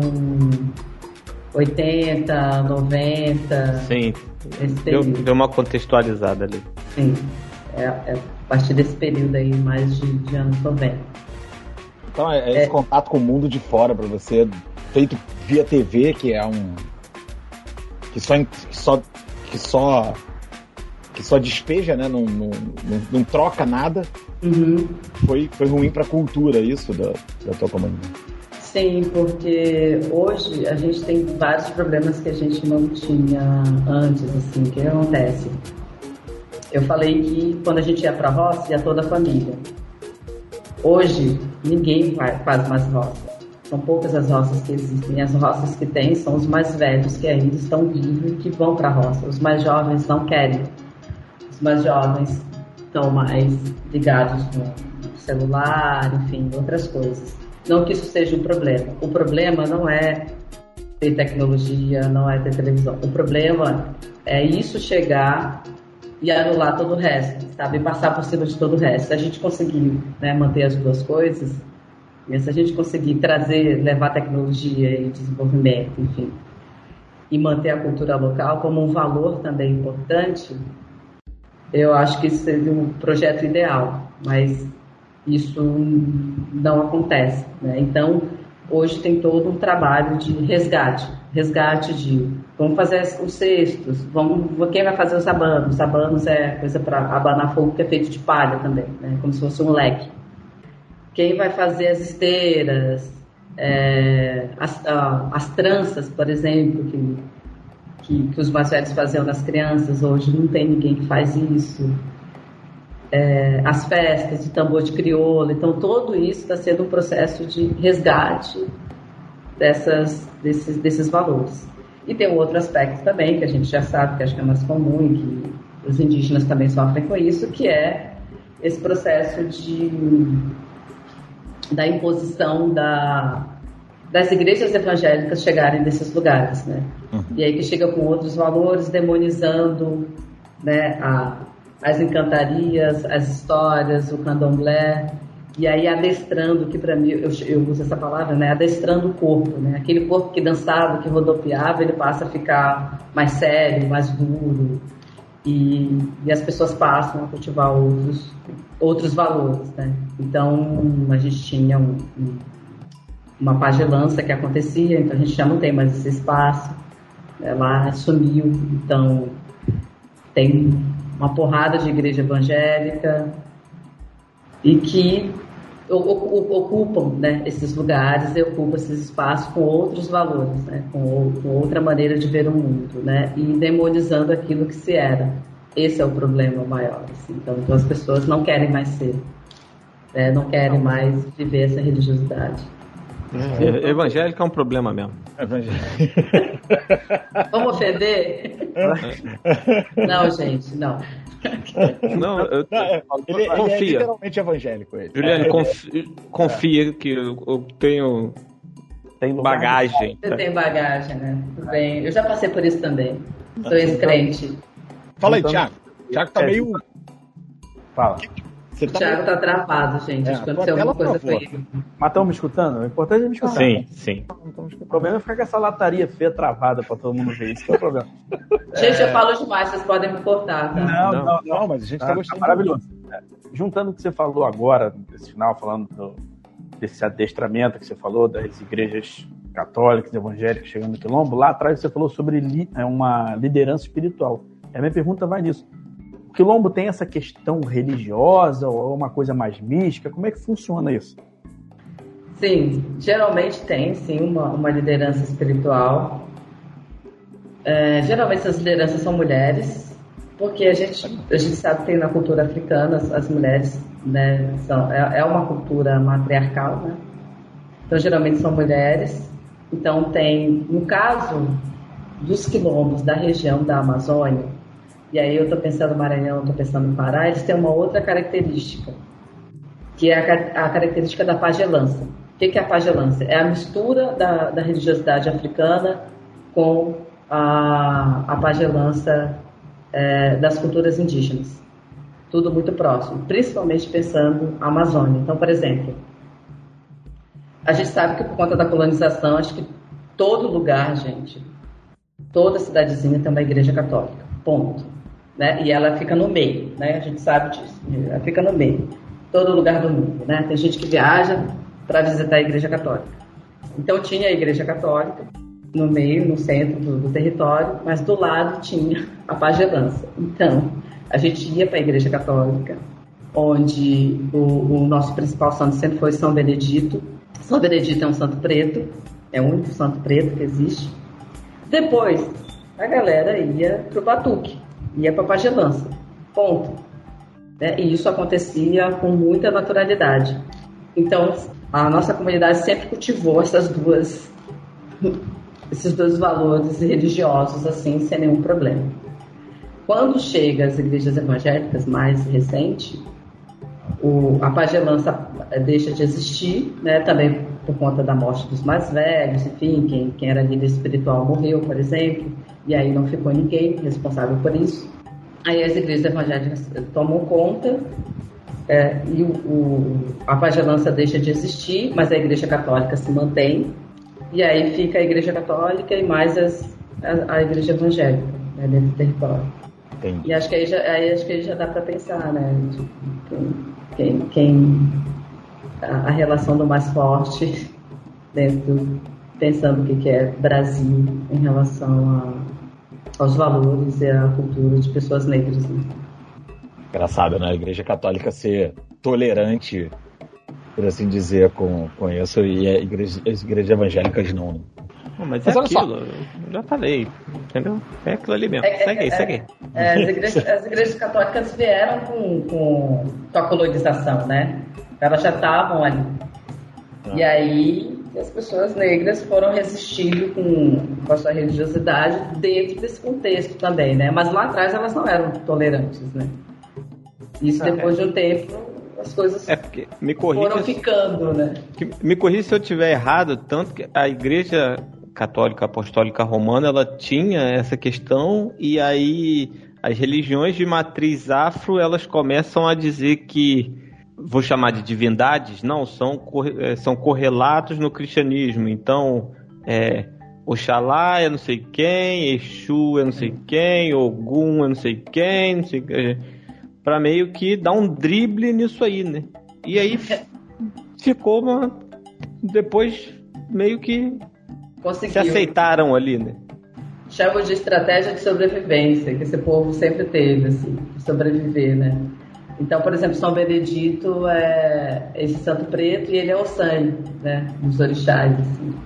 oitenta, noventa... Sim. Deu, deu uma contextualizada ali. Sim, é, é a partir desse período aí, mais de, de anos noventa. Então é, é esse é. contato com o mundo de fora para você, feito via T V, que é um... que só... Que só, que só, que só despeja, né? Não, não, não, não troca nada. Uhum. Foi, foi ruim para a cultura isso da, da tua comunidade. Sim, porque hoje a gente tem vários problemas que a gente não tinha antes, assim. O que acontece? Eu falei que quando a gente ia pra roça, ia toda a família. Hoje, ninguém vai, faz mais roça. São poucas as roças que existem. As roças que tem são os mais velhos, que ainda estão vivos e que vão pra roça. Os mais jovens não querem. Os mais jovens estão mais ligados no celular, enfim, outras coisas. Não que isso seja um problema. O problema não é ter tecnologia, não é ter televisão. O problema é isso chegar e anular todo o resto, sabe? E passar por cima de todo o resto. Se a gente conseguir, né, manter as duas coisas, e se a gente conseguir trazer, levar tecnologia e desenvolvimento, enfim, e manter a cultura local como um valor também importante, eu acho que isso seria um projeto ideal. Mas isso não acontece, né? Então, hoje tem todo um trabalho de resgate, resgate de vamos fazer os cestos, vamos, quem vai fazer os abanos? Os abanos é coisa para abanar fogo que é feito de palha também, né? Como se fosse um leque. Quem vai fazer as esteiras, é, as, a, as tranças, por exemplo, que, que, que os mais velhos faziam nas crianças, hoje não tem ninguém que faz isso. É, as festas de tambor de crioula, então todo isso está sendo um processo de resgate dessas, desses, desses valores. E tem um outro aspecto também, que a gente já sabe, que acho que é mais comum e que os indígenas também sofrem com isso, que é esse processo de, da imposição da, das igrejas evangélicas chegarem nesses lugares, né? Uhum. E aí que chega com outros valores, demonizando, né, a as encantarias, as histórias, o candomblé, e aí adestrando, que para mim, eu, eu uso essa palavra, né, adestrando o corpo, né, aquele corpo que dançava, que rodopiava, ele passa a ficar mais sério, mais duro, e, e as pessoas passam a cultivar outros, outros valores, né. Então, a gente tinha um, um, uma pagelança que acontecia, então a gente já não tem mais esse espaço, ela sumiu, então tem uma porrada de igreja evangélica e que ocupam, né, esses lugares e ocupam esses espaços com outros valores, né, com, com outra maneira de ver o mundo, né, e demonizando aquilo que se era. Esse é o problema maior. Assim. Então, então as pessoas não querem mais ser, né, não querem mais viver essa religiosidade. É, evangélico é um problema mesmo. Vamos ofender? Não, gente, não. Não, eu, não ele, confia. Ele é literalmente evangélico. Ele. Juliane, confia, confia que eu, eu tenho tem bagagem. Você tem bagagem, né? Tudo bem. Eu já passei por isso também. Sou ex-crente. Fala aí, Thiago. Thiago tá meio... Fala. O que, Você o tá Thiago muito... tá travado, gente. É, Acho que aconteceu alguma coisa com ele. Mas estão me escutando? O importante é me escutar. Sim, sim. O problema é ficar com essa lataria feia travada pra todo mundo ver. Isso que é o problema. Gente, é... eu falo demais, vocês podem me cortar, tá? Não, não, não, não mas a gente tá, tá gostando. Tá maravilhoso. É. Juntando o que você falou agora, nesse final, falando do, desse adestramento que você falou, das igrejas católicas, evangélicas chegando no Quilombo, lá atrás você falou sobre li, uma liderança espiritual. A minha pergunta vai nisso. O Quilombo tem essa questão religiosa ou uma coisa mais mística? Como é que funciona isso? Sim, geralmente tem, sim, uma, uma liderança espiritual. É, geralmente essas lideranças são mulheres, porque a gente, a gente sabe que tem na cultura africana as, as mulheres, né, são, é, é uma cultura matriarcal, né? Então geralmente são mulheres. Então tem, no caso dos quilombos da região da Amazônia, e aí eu estou pensando no Maranhão, estou pensando no Pará, eles têm uma outra característica, que é a, a característica da pagelança. O que é a pagelança? É a mistura da, da religiosidade africana com a, a pagelança é, das culturas indígenas. Tudo muito próximo, principalmente pensando na Amazônia. Então, por exemplo, a gente sabe que por conta da colonização, acho que todo lugar, gente, toda cidadezinha tem uma igreja católica, ponto. Né? E ela fica no meio, né? A gente sabe disso, ela fica no meio, todo lugar do mundo, né? Tem gente que viaja para visitar a igreja católica. Então tinha a igreja católica no meio, no centro do, do território, mas do lado tinha a pagelança. Então a gente ia para a igreja católica, onde o, o nosso principal santo sempre foi São Benedito. São Benedito é um santo preto, é o único santo preto que existe. Depois a galera ia para o Batuque, ia para a pagelança, ponto. Né? E isso acontecia com muita naturalidade. Então, a nossa comunidade sempre cultivou essas duas, esses dois valores religiosos, assim, sem nenhum problema. Quando chega às igrejas evangélicas mais recentes, o, a pagelança deixa de existir, né? Também por conta da morte dos mais velhos, enfim, quem, quem era líder espiritual morreu, por exemplo, e aí não ficou ninguém responsável por isso. Aí as igrejas evangélicas tomam conta, é, e o, o, a pagelança deixa de existir, mas a igreja católica se mantém, e aí fica a igreja católica e mais as, a, a igreja evangélica, né, dentro do território. Entendi. E acho que aí já, aí, acho que aí já dá para pensar, né, tipo, quem, quem a, a relação do mais forte dentro, pensando o que, que é Brasil em relação a aos valores e à cultura de pessoas negras. Né? Engraçado, né? A Igreja Católica ser tolerante, por assim dizer, com, com isso, e a igreja, as igrejas evangélicas não. Né? Não, mas, mas é aquilo, eu já falei, entendeu? É aquilo ali mesmo. É, segue aí, é, segue aí. É, as, igrejas, as igrejas católicas vieram com, com, com a colonização, né? Elas já estavam ali. Ah. E aí as pessoas negras foram resistindo com, com a sua religiosidade dentro desse contexto também, né? Mas lá atrás elas não eram tolerantes, né? Isso ah, depois é. de um tempo as coisas é porque, me corrija, foram ficando, né? Que, me corrija se eu estiver errado, tanto que a Igreja Católica Apostólica Romana, ela tinha essa questão, e aí as religiões de matriz afro, elas começam a dizer que, vou chamar de divindades, não, são, são correlatos no cristianismo. Então, é, Oxalá é não sei quem, Exu é não sei quem, Ogum é não sei quem, não sei quem, para meio que dar um drible nisso aí, né? E aí ficou uma... Depois meio que conseguiu. Se aceitaram ali, né? Chamo de estratégia de sobrevivência, que esse povo sempre teve, assim, de sobreviver, né? Então, por exemplo, São Benedito é esse santo preto e ele é o sangue, né, dos orixás, assim.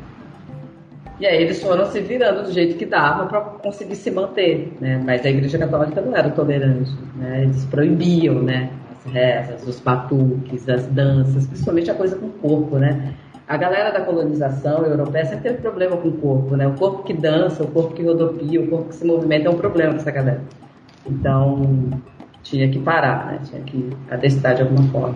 E aí eles foram se virando do jeito que dava para conseguir se manter, né? Mas a Igreja Católica não era tolerante, né? Eles proibiam, né, as rezas, os batuques, as danças, principalmente a coisa com o corpo, né? A galera da colonização europeia sempre teve problema com o corpo, né? O corpo que dança, o corpo que rodopia, o corpo que se movimenta é um problema para essa galera. Então tinha que parar, né? Tinha que adestrar de alguma forma.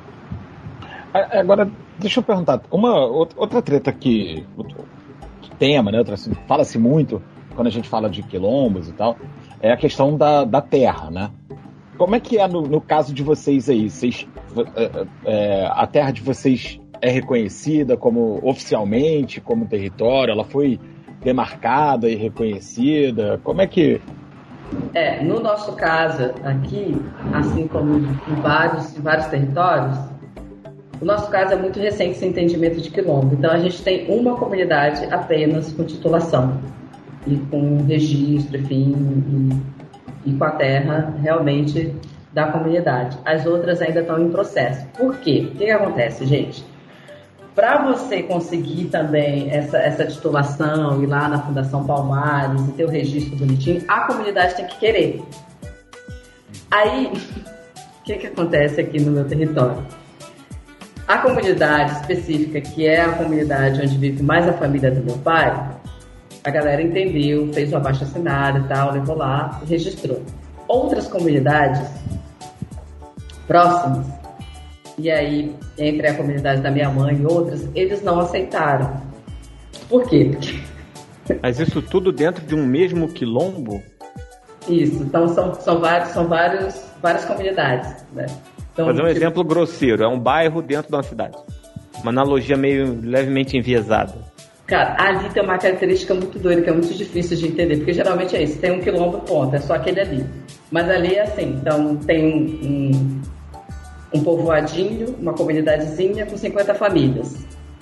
Agora, deixa eu perguntar, uma outra treta que tema, né? Outra, assim, fala-se muito quando a gente fala de quilombos e tal, é a questão da, da terra, né? como é que é no, no caso de vocês aí? Vocês, é, é, a terra de vocês é reconhecida como oficialmente como território? Ela foi demarcada e reconhecida? Como é que... É, no nosso caso aqui, assim como em vários, em vários territórios, o nosso caso é muito recente esse entendimento de quilombo. Então a gente tem uma comunidade apenas com titulação e com registro, enfim, e, e com a terra realmente da comunidade. As outras ainda estão em processo. Por quê? O que, que acontece, gente? Para você conseguir também essa, essa titulação, ir lá na Fundação Palmares e ter o registro bonitinho, a comunidade tem que querer. Aí, o que, que acontece aqui no meu território? A comunidade específica, que é a comunidade onde vive mais a família do meu pai, a galera entendeu, fez o abaixo-assinado e tal, levou lá e registrou. Outras comunidades próximas, e aí, entre a comunidade da minha mãe e outras, eles não aceitaram. Por quê? Porque... Mas isso tudo dentro de um mesmo quilombo? Isso, então são, são, vários, são vários, várias comunidades, né? Então, Vou fazer um tipo... exemplo grosseiro, é um bairro dentro de uma cidade. Uma analogia meio levemente enviesada. Cara, ali tem uma característica muito doida, que é muito difícil de entender, porque geralmente é isso, tem um quilombo ponto, é só aquele ali. Mas ali é assim, então tem um... um um povoadinho, uma comunidadezinha com cinquenta famílias.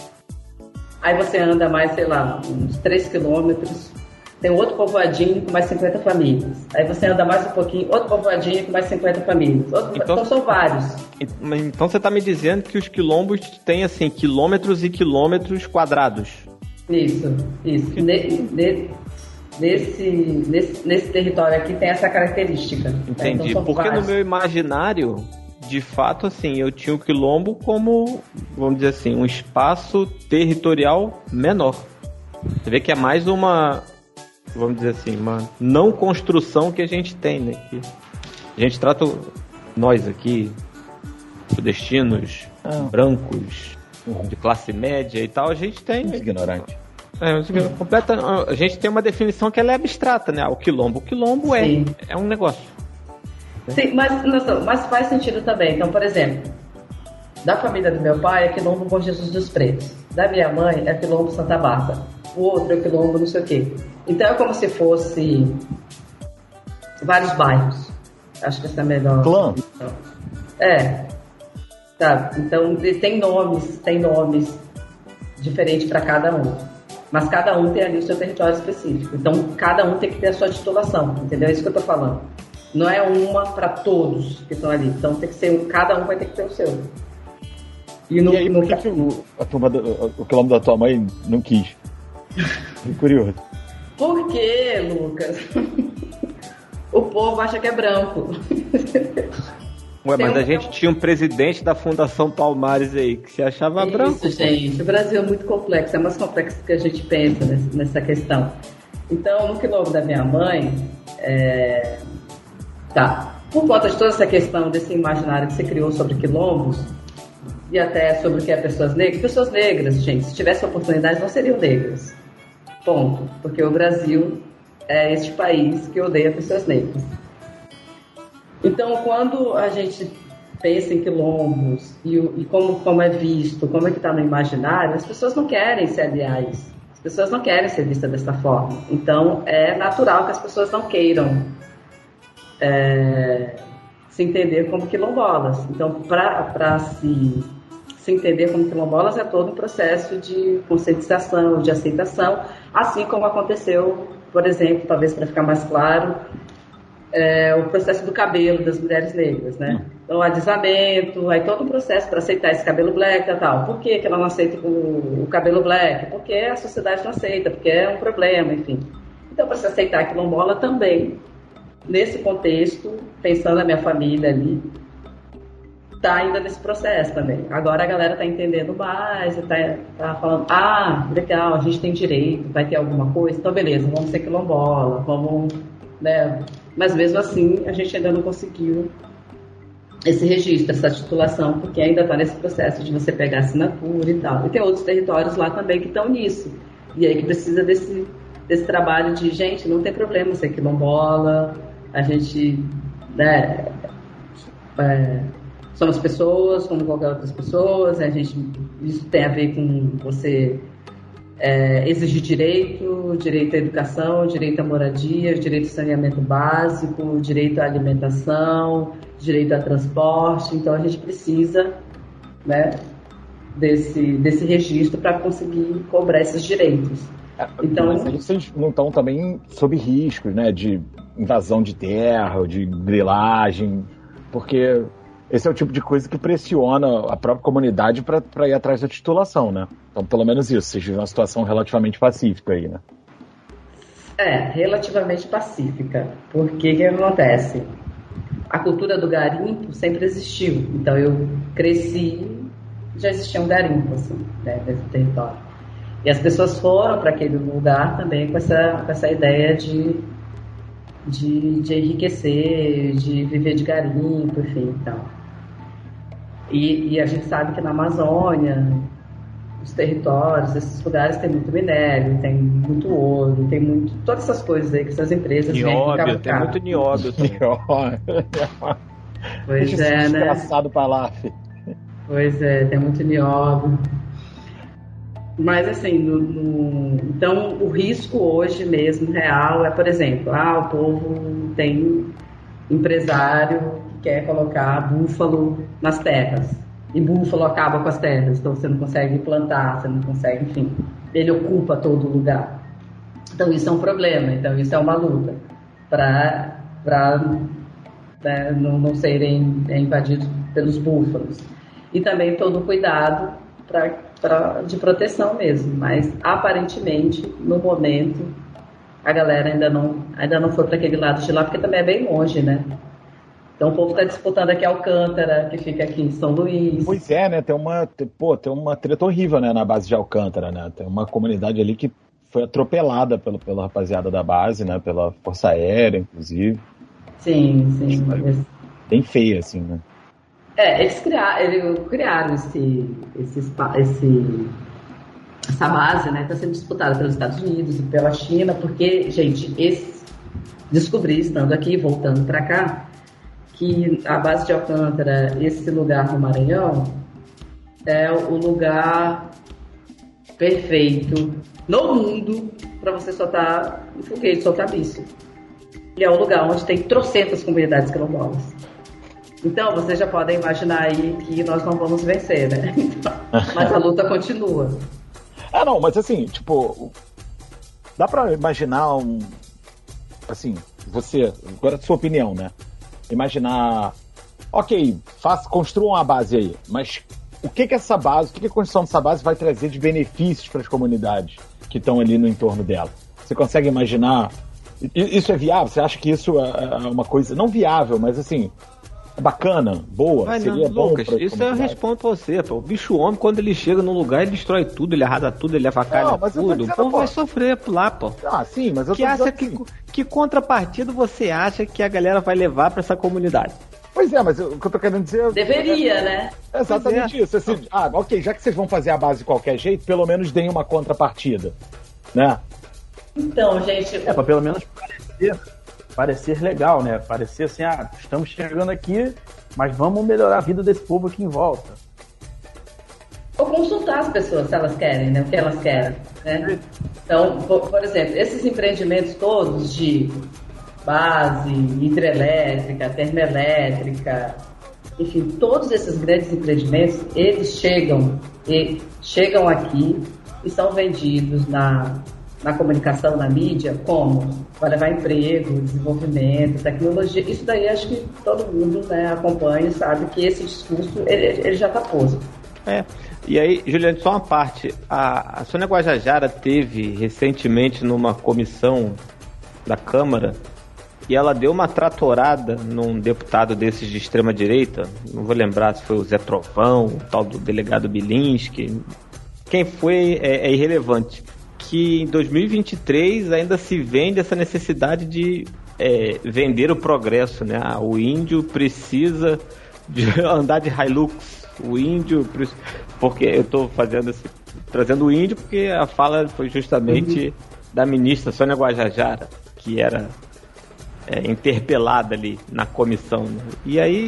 Aí você anda mais, sei lá, uns três quilômetros, tem outro povoadinho com mais cinquenta famílias. Aí você anda mais um pouquinho, outro povoadinho com mais cinquenta famílias. Outro... Então, então são vários. Então você está me dizendo que os quilombos têm, assim, quilômetros e quilômetros quadrados. Isso, isso. Ne, ne, nesse, nesse, nesse território aqui tem essa característica. Entendi, então, porque vários. No meu imaginário... De fato, assim, eu tinha o quilombo como, vamos dizer assim, um espaço territorial menor. Você vê que é mais uma, vamos dizer assim, uma não construção que a gente tem, né? Que a gente trata, nós aqui, sudestinos, ah. brancos, uhum. de classe média e tal, a gente tem... Ignorante. É, uhum. completa, a gente tem uma definição que ela é abstrata, né? O quilombo. O quilombo é, é um negócio. Sim, mas, mas faz sentido também. Então, por exemplo, da família do meu pai é quilombo Bom Jesus dos Pretos. Da minha mãe é quilombo Santa Bárbara. O outro é quilombo não sei o quê. Então é como se fosse vários bairros. Acho que essa é a melhor. Clã? É. Tá. Então tem nomes, tem nomes diferentes para cada um. Mas cada um tem ali o seu território específico. Então cada um tem que ter a sua titulação. Entendeu? É isso que eu tô falando. Não é uma para todos que estão ali. Então tem que ser um, cada um vai ter que ter o seu. E, no, e aí, no... por que, que o, a turma do, o quilombo da tua mãe não quis? Fico curioso. Por que, Lucas? O povo acha que é branco. Ué, mas um... a gente tinha um presidente da Fundação Palmares aí que se achava Isso, branco. Isso, gente. O Brasil é muito complexo. É mais complexo do que a gente pensa nessa questão. Então, no quilombo da minha mãe... É... Tá. Por conta de toda essa questão desse imaginário que você criou sobre quilombos e até sobre o que é pessoas negras, pessoas negras, gente, se tivesse oportunidade não seriam negras. Ponto. Porque o Brasil é este país que odeia pessoas negras. Então, quando a gente pensa em quilombos e, e como, como é visto, como é que está no imaginário, as pessoas não querem se aliar a isso. As pessoas não querem ser vistas dessa forma. Então, é natural que as pessoas não queiram É, se entender como quilombolas. Então, para se, se entender como quilombolas é todo um processo de conscientização, de aceitação, assim como aconteceu, por exemplo, talvez para ficar mais claro, é, o processo do cabelo das mulheres negras, né? Então, o alisamento, aí todo um processo para aceitar esse cabelo black e tal. Por que, que ela não aceita o, o cabelo black? Porque a sociedade não aceita, porque é um problema, enfim. Então, para se aceitar a quilombola também, nesse contexto, pensando na minha família ali, tá ainda nesse processo também. Agora a galera tá entendendo mais, tá, tá falando, ah, legal, a gente tem direito, vai ter alguma coisa, então beleza, vamos ser quilombola, vamos, né? Mas mesmo assim, a gente ainda não conseguiu esse registro, essa titulação, porque ainda tá nesse processo de você pegar assinatura e tal. E tem outros territórios lá também que estão nisso. E aí que precisa desse, desse trabalho de, gente, não tem problema ser quilombola, a gente, né, é, somos pessoas como qualquer outras pessoas, a gente, isso tem a ver com você é, exigir direito, direito à educação, direito à moradia, direito ao saneamento básico, direito à alimentação, direito a transporte. Então a gente precisa, né, desse, desse registro para conseguir cobrar esses direitos. Então, mas vocês não estão também sob riscos, né, de invasão de terra, de grilagem, porque esse é o tipo de coisa que pressiona a própria comunidade para ir atrás da titulação, né? Então, pelo menos isso, vocês vivem uma situação relativamente pacífica aí, né? É, relativamente pacífica. Porque o que acontece? A cultura do garimpo sempre existiu. Então, eu cresci, já existia um garimpo, assim, né, nesse território. E as pessoas foram para aquele lugar também com essa, com essa ideia de, de, de enriquecer, de viver de garimpo, enfim, então. E, e a gente sabe que na Amazônia, os territórios, esses lugares tem muito minério, tem muito ouro, tem muito, todas essas coisas aí que essas empresas nióbio, tem muito nióbio também. Pois é, né? Engraçado pra lá, filho. Pois é, tem muito nióbio. Mas assim, no, no, então o risco hoje mesmo real é, por exemplo, ah, o povo tem empresário que quer colocar búfalo nas terras e búfalo acaba com as terras, então você não consegue plantar, você não consegue, enfim, ele ocupa todo o lugar. Então isso é um problema, então isso é uma luta para né, não, não serem invadidos pelos búfalos. E também todo o cuidado pra, pra, de proteção mesmo, mas aparentemente, no momento, a galera ainda não, ainda não foi para aquele lado de lá, porque também é bem longe, né? Então o povo está disputando aqui Alcântara, que fica aqui em São Luís. Pois é, né? Tem uma, tem, pô, tem uma treta horrível, né, na base de Alcântara, né? Tem uma comunidade ali que foi atropelada pelo, pela rapaziada da base, né? Pela Força Aérea, inclusive. Sim, sim. Bem feia, assim, né? É, eles criaram, eles criaram esse, esse, esse, essa base, né? Está sendo disputada pelos Estados Unidos e pela China, porque, gente, esse, descobri, estando aqui, voltando para cá, que a base de Alcântara, esse lugar no Maranhão, é o lugar perfeito no mundo para você soltar um foguete, soltar míssil. E é o lugar onde tem trocentas comunidades quilombolas. Então, vocês já podem imaginar aí que nós não vamos vencer, né? Então, mas a luta continua. Ah, não, mas assim, tipo, dá pra imaginar um, assim, você, agora a sua opinião, né? Imaginar, ok, faça, construa uma base aí, mas o que que essa base, o que que a construção dessa base vai trazer de benefícios para as comunidades que estão ali no entorno dela? Você consegue imaginar, isso é viável? Você acha que isso é uma coisa, não viável, mas assim, bacana, boa, mas seria não, bom Lucas, pra isso eu respondo pra você, pô. O bicho homem, quando ele chega num lugar, ele destrói tudo, ele arrasa tudo, ele avacalha tudo. O povo vai sofrer por lá, pô. Ah, sim, mas eu que tô acha assim. que, que contrapartido você acha que a galera vai levar pra essa comunidade? Pois é, mas o que eu tô querendo dizer... Deveria, é, né? É exatamente é. isso. Assim, ah, ok, já que vocês vão fazer a base de qualquer jeito, pelo menos deem uma contrapartida, né? Então, gente... É, pra pelo menos parecer, parecer legal, né? Parecer assim, ah, estamos chegando aqui, mas vamos melhorar a vida desse povo aqui em volta. Ou consultar as pessoas se elas querem, né? O que elas querem, né? Então, por, por exemplo, esses empreendimentos todos de base, hidrelétrica, termoelétrica, enfim, todos esses grandes empreendimentos, eles chegam, e chegam aqui e são vendidos na, na comunicação, na mídia, como? Vai levar emprego, desenvolvimento, tecnologia. Isso daí acho que todo mundo, né, acompanha e sabe que esse discurso ele, ele já está posto. É. E aí, Juliane, só uma parte. A, a Sônia Guajajara teve recentemente numa comissão da Câmara e ela deu uma tratorada num deputado desses de extrema-direita. Não vou lembrar se foi o Zé Trovão, o tal do delegado Bilinski. Quem foi é, é irrelevante. Que em dois mil e vinte e três ainda se vende essa necessidade de é, vender o progresso, né? Ah, o índio precisa de andar de Hilux. O índio, porque eu estou fazendo esse, trazendo o índio porque a fala foi justamente uhum. da ministra Sônia Guajajara, que era é, interpelada ali na comissão, né? E aí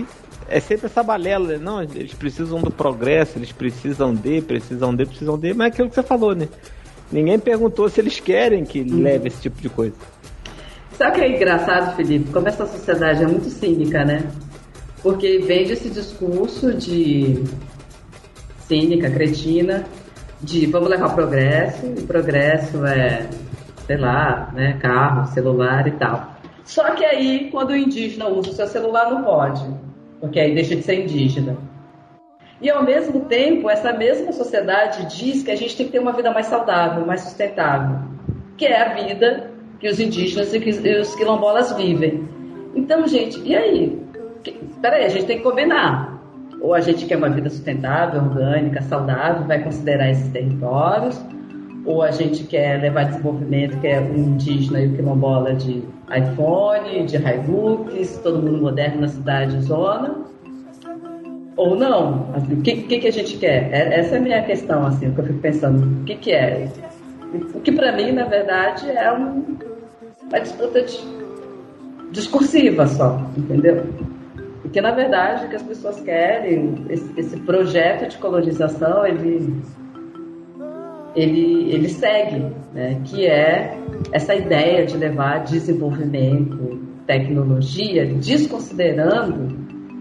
é sempre essa balela, né? Não, eles precisam do progresso, eles precisam de, precisam de, precisam de, mas é aquilo que você falou, né? Ninguém perguntou se eles querem que leve esse tipo de coisa. Sabe o que é engraçado, Felipe? Como essa sociedade é muito cínica, né? Porque vende esse discurso de cínica, cretina, de vamos levar o progresso, e progresso é, sei lá, né, carro, celular e tal. Só que aí, quando o indígena usa o seu celular, não pode, porque aí deixa de ser indígena. E ao mesmo tempo, essa mesma sociedade diz que a gente tem que ter uma vida mais saudável, mais sustentável, que é a vida que os indígenas e os quilombolas vivem. Então, gente, e aí? Peraí, a gente tem que combinar. Ou a gente quer uma vida sustentável, orgânica, saudável, vai considerar esses territórios, ou a gente quer levar desenvolvimento, que é o indígena e o quilombola de iPhone, de Hilux, todo mundo moderno na cidade, zona, ou não. Assim, o que, que, que a gente quer? Essa é a minha questão, assim, o que eu fico pensando. O que, que é? O que para mim, na verdade, é um, uma disputa de, discursiva só, entendeu? Porque, na verdade, o que as pessoas querem, esse, esse projeto de colonização, ele, ele, ele segue, né? Que é essa ideia de levar desenvolvimento, tecnologia, desconsiderando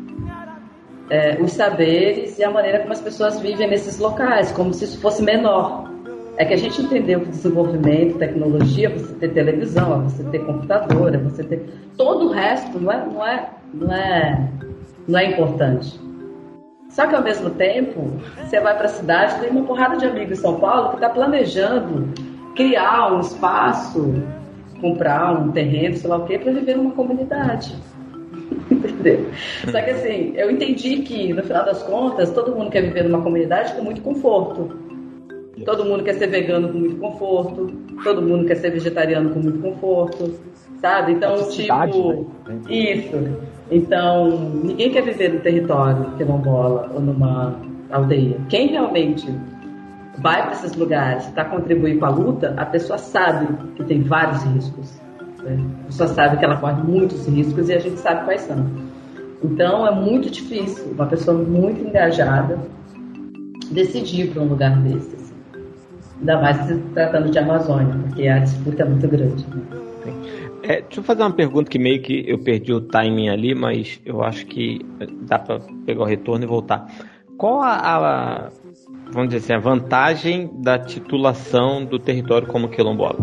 é, os saberes e a maneira como as pessoas vivem nesses locais, como se isso fosse menor. É que a gente entendeu que desenvolvimento, tecnologia, você ter televisão, você ter computadora, você ter... Todo o resto não é, não é, não é, não é importante. Só que, ao mesmo tempo, você vai para a cidade, tem uma porrada de amigos em São Paulo que está planejando criar um espaço, comprar um terreno, sei lá o quê, para viver numa comunidade. Entendeu? Só que, assim, eu entendi que, no final das contas, todo mundo quer viver numa comunidade com muito conforto. Todo mundo quer ser vegano com muito conforto, todo mundo quer ser vegetariano com muito conforto, sabe? Então, tipo, né? Isso. Então, ninguém quer viver no território quilombola ou numa aldeia. Quem realmente vai para esses lugares para contribuir com a luta, a pessoa sabe que tem vários riscos, né? A pessoa sabe que ela corre muitos riscos e a gente sabe quais são. Então, é muito difícil uma pessoa muito engajada decidir para um lugar desses. Ainda mais se tratando de Amazônia, porque a disputa é muito grande. Né? É, deixa eu fazer uma pergunta que meio que eu perdi o timing ali, mas eu acho que dá para pegar o retorno e voltar. Qual a, a, vamos dizer assim, a vantagem da titulação do território como quilombola?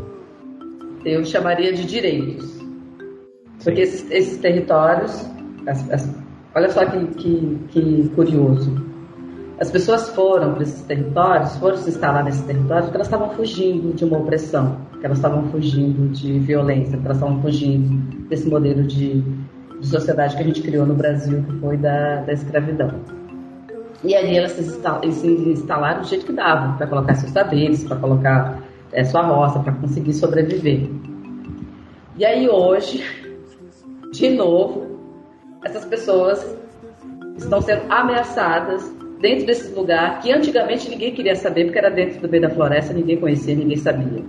Eu chamaria de direitos. Porque esses, esses territórios, as, as, olha só que, que, que curioso. As pessoas foram para esses territórios, foram se instalar nesses territórios porque elas estavam fugindo de uma opressão, porque elas estavam fugindo de violência, porque elas estavam fugindo desse modelo de, de sociedade que a gente criou no Brasil, que foi da, da escravidão. E ali elas se, instal, se instalaram do jeito que davam, para colocar seus saberes, para colocar é, sua roça, para conseguir sobreviver. E aí hoje, de novo, essas pessoas estão sendo ameaçadas dentro desse lugar que antigamente ninguém queria saber, porque era dentro do meio da floresta, ninguém conhecia, ninguém sabia.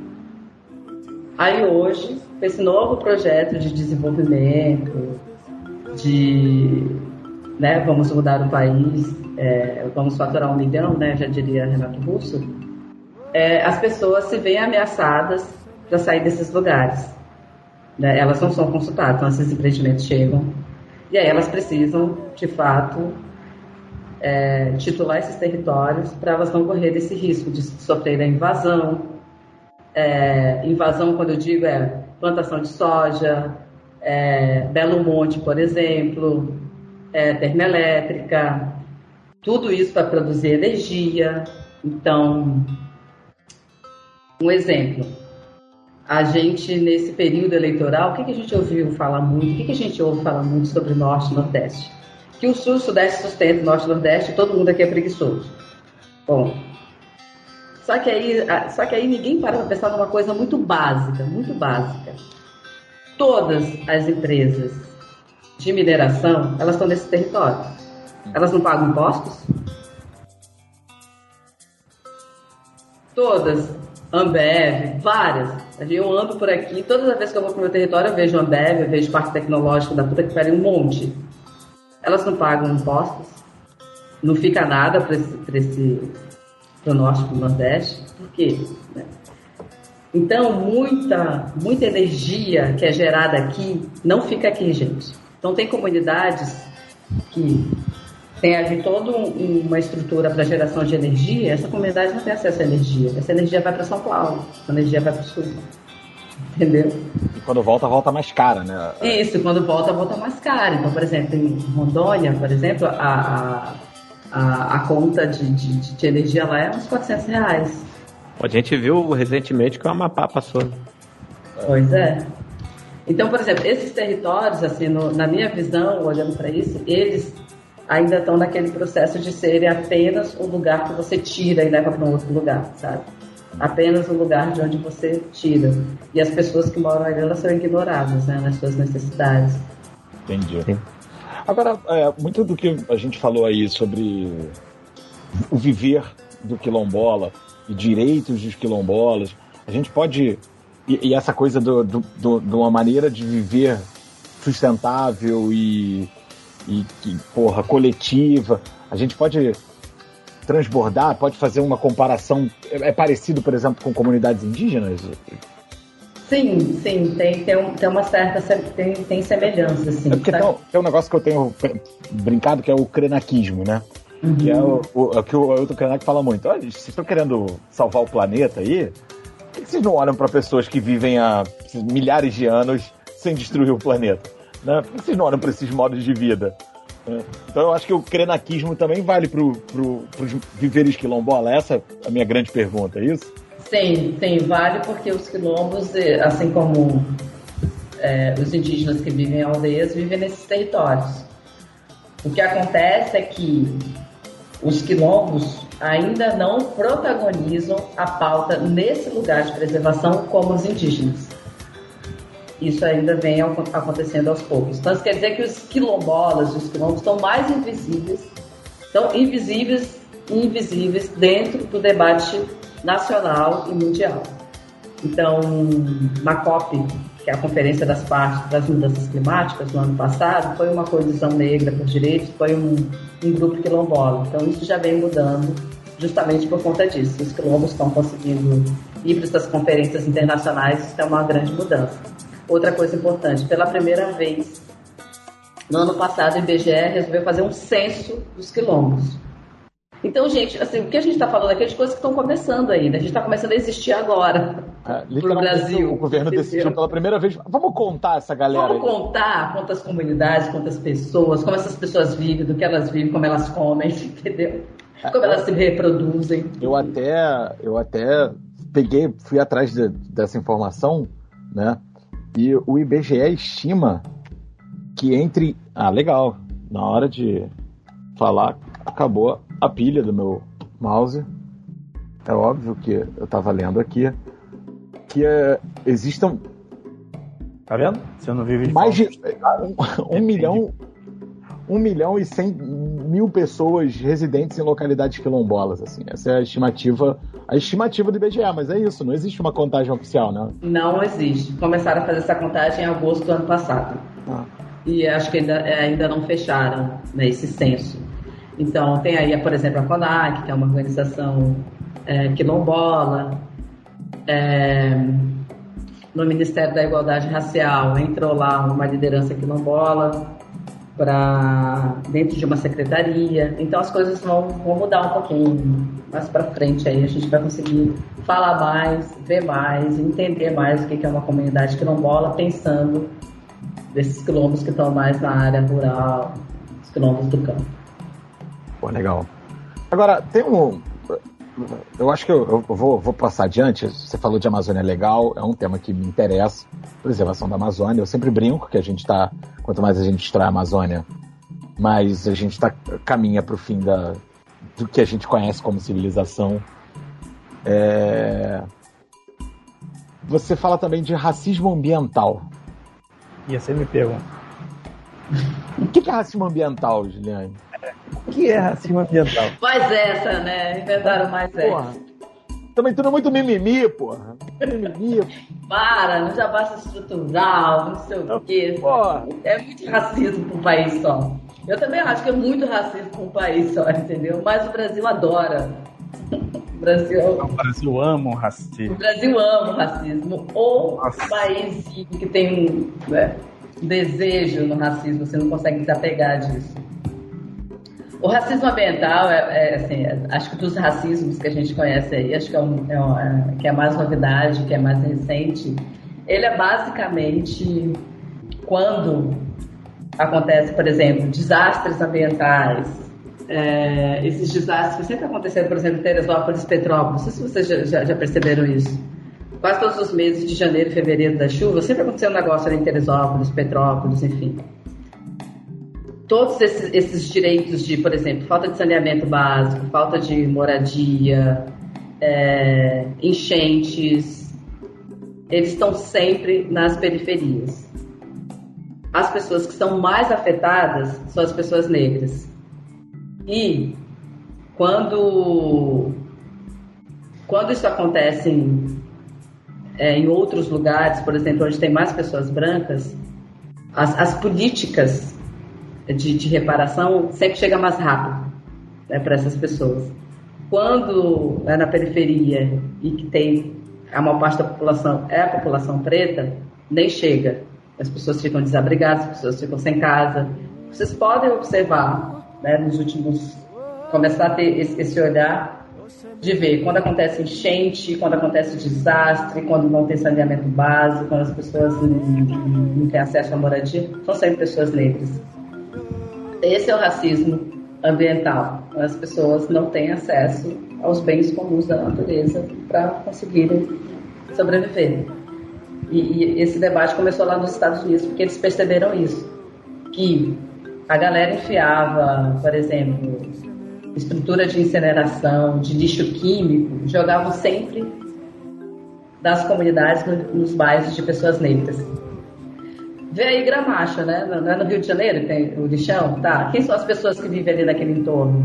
Aí hoje, com esse novo projeto de desenvolvimento, de, né, vamos mudar o país, é, vamos faturar um milhão, né, já diria Renato Russo, é, as pessoas se veem ameaçadas para sair desses lugares. Né? Elas não são consultadas, então esses empreendimentos chegam, e aí elas precisam, de fato, É, titular esses territórios para elas não correrem esse risco de sofrer a invasão. É, invasão, quando eu digo, é plantação de soja, é, Belo Monte, por exemplo, é, termoelétrica, tudo isso para produzir energia. Então, um exemplo, a gente, nesse período eleitoral, o que, que a gente ouviu falar muito, o que, que a gente ouve falar muito sobre o Norte e Nordeste? Que o Sul, o Sudeste sustenta o Norte e o Nordeste, todo mundo aqui é preguiçoso. Bom, só que aí, só que aí ninguém para para pensar numa coisa muito básica, muito básica. Todas as empresas de mineração, elas estão nesse território. Elas não pagam impostos? Todas, Ambev, várias. Eu ando por aqui, todas as vezes que eu vou para o meu território, eu vejo Ambev, eu vejo Parque Tecnológico da puta que pariu, um monte. elas não pagam impostos, não fica nada para esse, para esse, pro norte e pro nordeste. Por quê? Né? Então, muita, muita energia que é gerada aqui não fica aqui, gente. Então, tem comunidades que tem ali toda um, uma estrutura para geração de energia. Essa comunidade não tem acesso à energia. Essa energia vai para São Paulo, essa energia vai para o sul. Entendeu? E quando volta, volta mais cara, né? Isso, quando volta, volta mais cara. Então, por exemplo, em Rondônia, por exemplo, a, a, a, a conta de, de, de energia lá é uns quatrocentos reais. A gente viu recentemente que o Amapá passou. Pois é. Então, por exemplo, esses territórios, assim, no, na minha visão, olhando para isso, eles ainda estão naquele processo de serem apenas um lugar que você tira e leva para um outro lugar, sabe? Apenas um lugar de onde você tira. E as pessoas que moram ali, elas são ignoradas, né, nas suas necessidades. Entendi. Sim. Agora, é, muito do que a gente falou aí sobre o viver do quilombola e direitos dos quilombolas, a gente pode... E, e essa coisa do, do, do, de uma maneira de viver sustentável e, e, e, porra, coletiva, a gente pode transbordar, pode fazer uma comparação, é, é parecido, por exemplo, com comunidades indígenas? Sim, sim, tem, tem, um, tem uma certa, tem, tem semelhança, sim. É porque tem, tem um negócio que eu tenho brincado, que é o krenaquismo, né? Uhum. Que é o, o que o Ailton Krenak fala muito. Olha, vocês estão querendo salvar o planeta aí? Por que vocês não olham para pessoas que vivem há milhares de anos sem destruir o planeta? Né? Por que vocês não olham para esses modos de vida? Então eu acho que o krenaquismo também vale para pro, os viveres quilombola. Essa é a minha grande pergunta, é isso? Sim, sim, vale porque os quilombos, assim como é, os indígenas que vivem em aldeias, vivem nesses territórios. O que acontece é que os quilombos ainda não protagonizam a pauta nesse lugar de preservação como os indígenas. Isso ainda vem acontecendo aos poucos. Então, isso quer dizer que os quilombolas, os quilombos, estão mais invisíveis, estão invisíveis e invisíveis dentro do debate nacional e mundial. Então, na COP, que é a Conferência das Partes das Mudanças Climáticas, no ano passado, foi uma coalizão negra por direitos, foi um, um grupo quilombola. Então, isso já vem mudando justamente por conta disso. Os quilombos estão conseguindo ir para essas conferências internacionais, isso é uma grande mudança. Outra coisa importante, pela primeira vez, no ano passado, o I B G E resolveu fazer um censo dos quilombos. Então, gente, assim, o que a gente está falando aqui é de coisas que estão começando ainda. A gente está começando a existir agora é, no Brasil. O governo decidiu pela primeira vez. Vamos contar essa galera Vamos aí. contar quantas comunidades, quantas pessoas, como essas pessoas vivem, do que elas vivem, como elas comem, entendeu? Como elas se reproduzem. Eu até, eu até peguei, fui atrás de, dessa informação, né? E o I B G E estima que entre... Ah, legal. Na hora de falar, acabou a pilha do meu mouse. É óbvio que eu estava lendo aqui que é, existam... Tá vendo? Você não vive de mais de um, um milhão... Um milhão e cem mil pessoas residentes em localidades quilombolas, assim. Essa é a estimativa, a estimativa do I B G E, mas é isso, não existe uma contagem oficial, né? Não existe. Começaram a fazer essa contagem em agosto do ano passado. Ah. E acho que ainda, ainda não fecharam, né, esse censo. Então, tem aí, por exemplo, a CONAC, que é uma organização é, quilombola. É, no Ministério da Igualdade Racial, entrou lá uma liderança quilombola para dentro de uma secretaria. Então as coisas vão, vão mudar um pouquinho mais para frente, aí a gente vai conseguir falar mais, ver mais, entender mais o que é uma comunidade quilombola, pensando nesses quilombos que estão mais na área rural, os quilombos do campo. Pô, legal. Agora, tem um... Eu acho que eu, eu vou, vou passar adiante. Você falou de Amazônia Legal, é um tema que me interessa, preservação da Amazônia. Eu sempre brinco que a gente está, quanto mais a gente destrói a Amazônia, mais a gente tá, caminha para o fim da, do que a gente conhece como civilização. É... Você fala também de racismo ambiental. E você me pergunta. O que é racismo ambiental, Giliane? O que é racismo ambiental? Mais essa, né? Inventaram mais porra. essa. Também tudo muito mimimi, porra. Mimimi. Para, não já basta estrutural, não sei o quê. Porra. É muito racismo para um país só. Eu também acho que é muito racismo com um país só, entendeu? Mas o Brasil adora. O Brasil, o Brasil ama o racismo. O Brasil ama o racismo. Ou Nossa. um país que tem um, né, um desejo no racismo, você não consegue desapegar disso. O racismo ambiental, é, é, assim, é, acho que dos racismos que a gente conhece aí, acho que é, um, é, um, é, que é mais novidade, que é mais recente, ele é basicamente quando acontece, por exemplo, desastres ambientais, é, esses desastres que sempre aconteceram, por exemplo, em Teresópolis, Petrópolis, não sei se vocês já, já, já perceberam isso. Quase todos os meses de janeiro e fevereiro da chuva, sempre aconteceu um negócio ali em Teresópolis, Petrópolis, enfim. Todos esses, esses direitos de, por exemplo, falta de saneamento básico, falta de moradia, é, enchentes, eles estão sempre nas periferias. As pessoas que são mais afetadas são as pessoas negras. E quando, quando isso acontece em, é, em outros lugares, por exemplo, onde tem mais pessoas brancas, as, as políticas De, de reparação sempre chega mais rápido, né, para essas pessoas. Quando é na periferia e que tem a maior parte da população é a população preta, nem chega. As pessoas ficam desabrigadas, as pessoas ficam sem casa. Vocês podem observar, né, nos últimos, começar a ter esse, esse olhar de ver quando acontece enchente, quando acontece desastre, quando não tem saneamento básico, quando as pessoas não, não têm acesso à moradia, são sempre pessoas negras. Esse é o racismo ambiental. As pessoas não têm acesso aos bens comuns da natureza para conseguirem sobreviver. E, e esse debate começou lá nos Estados Unidos porque eles perceberam isso. Que a galera enfiava, por exemplo, estrutura de incineração, de lixo químico, jogavam sempre das comunidades nos bairros de pessoas negras. Vê aí Gramacho, né? Não é no Rio de Janeiro que tem o lixão? Tá. Quem são as pessoas que vivem ali naquele entorno?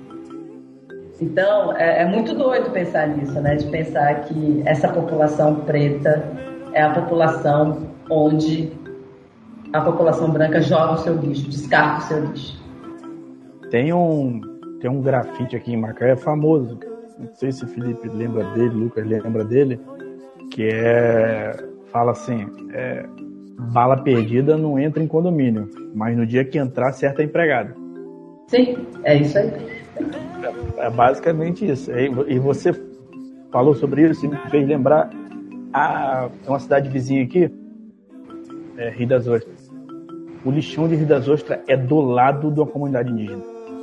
Então, é, é muito doido pensar nisso, né? De pensar que essa população preta é a população onde a população branca joga o seu lixo, descarta o seu lixo. Tem um, tem um grafite aqui em Macaé famoso. Não sei se o Felipe lembra dele, o Lucas lembra dele, que é... Fala assim... É, bala perdida não entra em condomínio, mas no dia que entrar, certa é empregada. Sim, é isso aí. É, é basicamente isso. E você falou sobre isso e me fez lembrar a, uma cidade vizinha aqui, é, Rio das Ostras. O lixão de Rio das Ostras é do lado de uma comunidade indígena.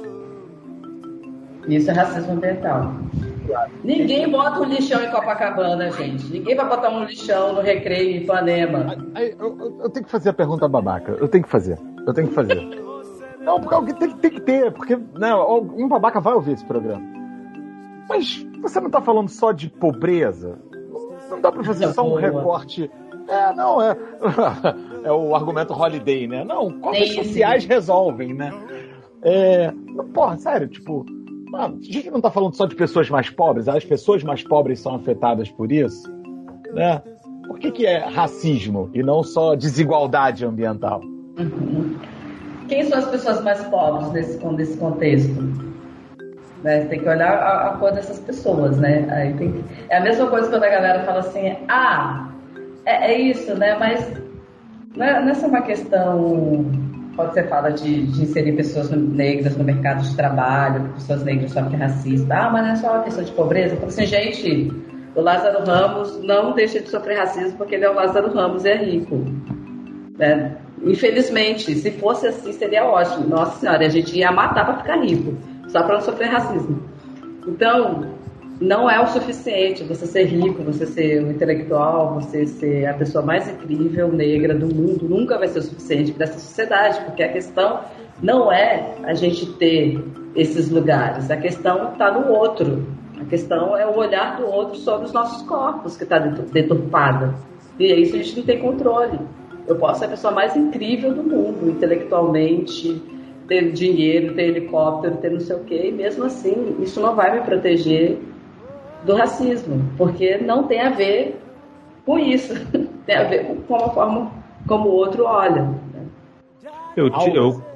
Isso é racismo ambiental. Claro. Ninguém bota um lixão em Copacabana, gente. Ninguém vai botar um lixão no Recreio em Ipanema. Eu, eu, eu tenho que fazer a pergunta babaca. Eu tenho que fazer. Eu tenho que fazer. Não, porque alguém tem, tem que ter. Porque não, um babaca vai ouvir esse programa. Mas você não tá falando só de pobreza? Não dá pra fazer só um recorte. É, não, é. É o argumento Holiday, né? Não, cotas sociais resolvem, né? É. Porra, sério, tipo. A gente não está falando só de pessoas mais pobres, as pessoas mais pobres são afetadas por isso, né? Por que, que é racismo e não só desigualdade ambiental? Uhum. Quem são as pessoas mais pobres nesse, nesse contexto? Né? Você tem que olhar a, a cor dessas pessoas, né? Aí tem que... É a mesma coisa quando a galera fala assim, ah, é, é isso, né? Mas não é, não é só uma questão... Quando você fala de, de inserir pessoas negras no mercado de trabalho, pessoas negras sofrem racismo. Ah, mas não é só uma questão de pobreza. Eu falo assim, gente, o Lázaro Ramos não deixa de sofrer racismo porque ele é o Lázaro Ramos e é rico. Né? Infelizmente, se fosse assim, seria ótimo. Nossa Senhora, a gente ia matar para ficar rico, só para não sofrer racismo. Então, não é o suficiente você ser rico, você ser um intelectual, você ser a pessoa mais incrível negra do mundo. Nunca vai ser o suficiente para essa sociedade, porque a questão não é a gente ter esses lugares, a questão está no outro. A questão é o olhar do outro sobre os nossos corpos que está deturpada. E é isso, a gente não tem controle. Eu posso ser a pessoa mais incrível do mundo, intelectualmente, ter dinheiro, ter helicóptero, ter não sei o quê, e mesmo assim, isso não vai me proteger do racismo, porque não tem a ver com isso, tem a ver com a forma como o outro olha. Eu, eu,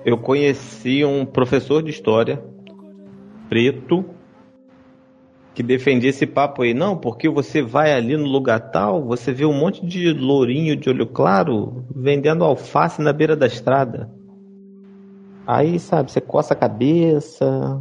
eu conheci um professor de história preto que defendia esse papo aí. Não, porque você vai ali no lugar tal, você vê um monte de lourinho de olho claro vendendo alface na beira da estrada. Aí, sabe, você coça a cabeça.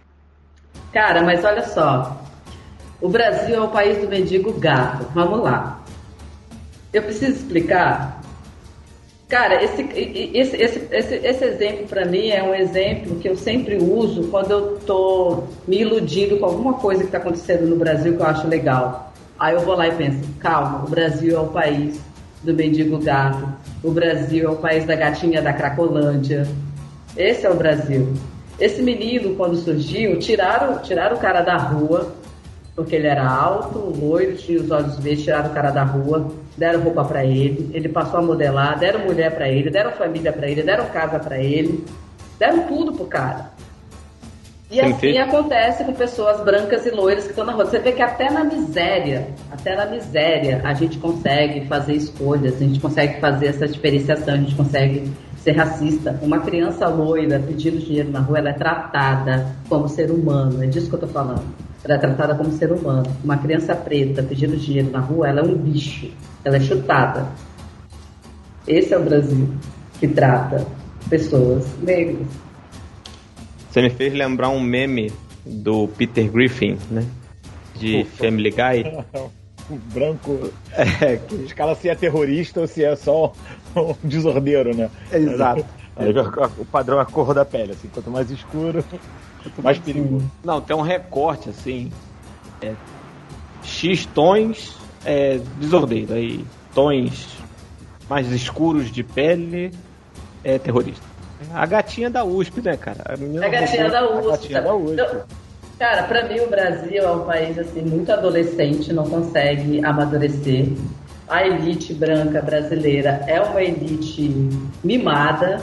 Cara, mas olha só. O Brasil é o país do mendigo gato. Vamos lá. Eu preciso explicar. Cara, esse, esse, esse, esse, esse exemplo para mim é um exemplo que eu sempre uso quando eu tô me iludindo com alguma coisa que está acontecendo no Brasil que eu acho legal. Aí eu vou lá e penso, calma, o Brasil é o país do mendigo gato. O Brasil é o país da gatinha da Cracolândia. Esse é o Brasil. Esse menino, quando surgiu, tiraram, tiraram o cara da rua, porque ele era alto, loiro, tinha os olhos verdes, tiraram o cara da rua, deram roupa pra ele, ele passou a modelar, deram mulher pra ele, deram família pra ele, deram casa pra ele, deram tudo pro cara. E Sim, assim acontece com pessoas brancas e loiras que estão na rua. Você vê que até na miséria, até na miséria, a gente consegue fazer escolhas, a gente consegue fazer essa diferenciação, a gente consegue ser racista. Uma criança loira pedindo dinheiro na rua, ela é tratada como ser humano, é disso que eu tô falando. Ela é tratada como ser humano. Uma criança preta pedindo dinheiro na rua, ela é um bicho, ela é chutada. Esse é o Brasil que trata pessoas negras. Você me fez lembrar um meme do Peter Griffin, né? De Ufa. Family Guy. O branco. É, que escala se é terrorista ou se é só um desordeiro, né? Exato. Aí, o padrão é a cor da pele, assim, quanto mais escuro, quanto mais perigoso. Não, tem um recorte, assim. É, X tons é desordeiro. Aí, tons mais escuros de pele é terrorista. A gatinha da U S P, né, cara? A, a gatinha da U S P. A gatinha da U S P. Então, cara, pra mim o Brasil é um país assim, muito adolescente, não consegue amadurecer. A elite branca brasileira é uma elite mimada,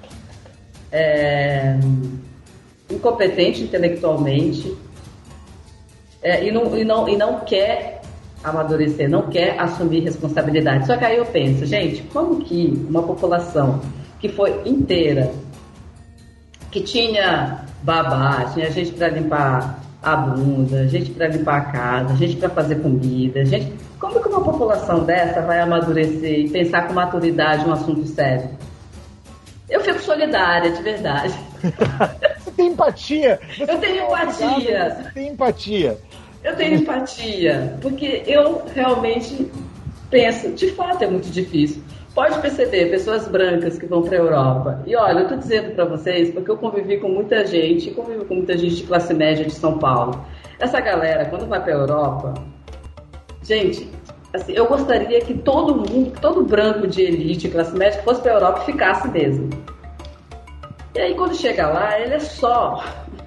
é, incompetente intelectualmente, é, e, não, e, não, e não quer amadurecer, não quer assumir responsabilidade. Só que aí eu penso, gente, como que uma população que foi inteira, que tinha babá, tinha gente para limpar a bunda, gente para limpar a casa, gente para fazer comida, gente... Como que uma população dessa vai amadurecer e pensar com maturidade um assunto sério? Eu fico solidária, de verdade. Você tem empatia? Você eu tenho empatia. Você tem empatia. Eu tenho empatia, porque eu realmente penso, de fato é muito difícil. Pode perceber, pessoas brancas que vão para a Europa. E olha, eu estou dizendo para vocês, porque eu convivi com muita gente, convivi com muita gente de classe média de São Paulo. Essa galera, quando vai para a Europa, gente, assim, eu gostaria que todo mundo, que todo branco de elite, classe média, que fosse para a Europa e ficasse mesmo. E aí quando chega lá, ele é só...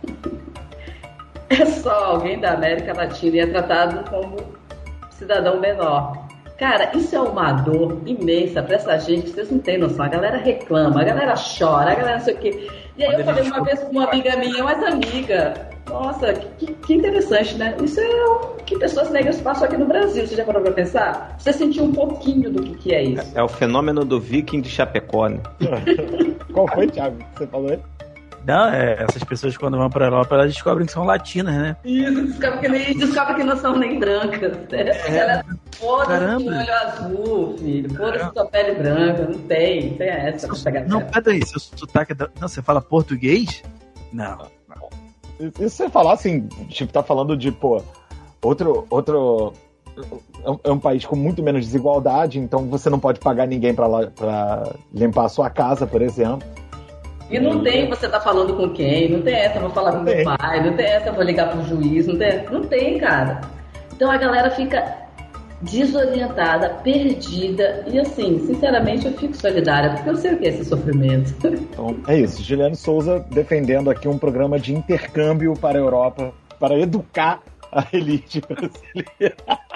é só alguém da América Latina e é tratado como cidadão menor. Cara, isso é uma dor imensa pra essa gente que vocês não têm noção. A galera reclama, a galera chora, a galera não sei o quê. E aí eu falei uma vez com uma amiga minha, mas amiga, nossa, que, que interessante, né? Isso é o que pessoas negras passam aqui no Brasil. Você já parou pra pensar? Você sentiu um pouquinho do que, que é isso. É o fenômeno do viking de Chapecó, né? Qual foi, Thiago, que você falou aí? Não, é, essas pessoas quando vão pra Europa, elas descobrem que são latinas, né? Isso, descobrem que, nem, descobre que não são nem brancas. Né? É. Elas foda-se o olho azul, filho. Foda-se sua pele branca. Não tem, não tem essa. Seu, não, peraí, seu sotaque... Da, não, você fala português? Não. E se você falar assim, tipo, tá falando de, pô, outro... outro... É um país com muito menos desigualdade, então você não pode pagar ninguém pra, lá, pra limpar a sua casa, por exemplo. E não tem você tá falando com quem, não tem essa, vou falar com meu pai, não tem essa, vou ligar pro juiz, não tem, não tem, cara. Então a galera fica desorientada, perdida, e assim, sinceramente eu fico solidária, porque eu sei o que é esse sofrimento. Então é isso, Juliano Souza defendendo aqui um programa de intercâmbio para a Europa, para educar a elite brasileira.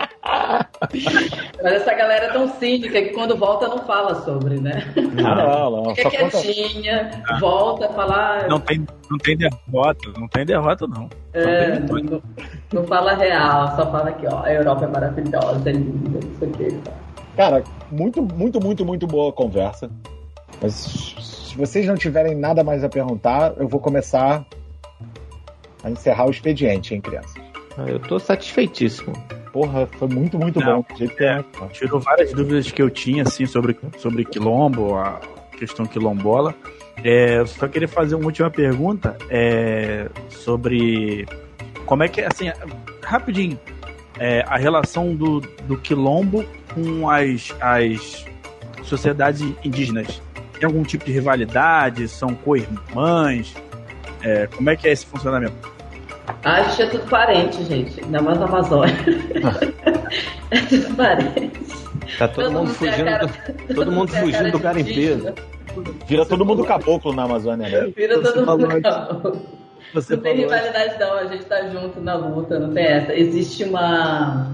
Mas essa galera é tão cínica que quando volta não fala sobre, né? Não, não, não. Fica quietinha, conta... volta a falar. Não tem, não tem derrota, não tem derrota, não. É, não, não, não fala real, só fala que ó, a Europa é maravilhosa, é linda, não sei o que. Cara, muito, muito, muito, muito boa a conversa. Mas se vocês não tiverem nada mais a perguntar, eu vou começar a encerrar o expediente, hein, crianças? Eu tô satisfeitíssimo. Porra, foi muito, muito Não, bom. Do jeito que é, é. tirou várias dúvidas que eu tinha, assim, sobre, sobre quilombo, a questão quilombola. É, eu só queria fazer uma última pergunta é, sobre como é que é, assim, rapidinho, é, a relação do, do quilombo com as, as sociedades indígenas. Tem algum tipo de rivalidade? São co-irmãs? É, como é que é esse funcionamento? Ah, a gente é tudo parente, gente. Ainda mais na Amazônia. É tudo parente. Tá todo, todo mundo fugindo, cara, do, todo mundo fugindo do garimpeiro. Vira todo mundo caboclo na Amazônia, né? Vira Você todo mundo falou, caboclo. Você não tem falou. rivalidade não, a gente tá junto na luta, não tem essa. Existe uma...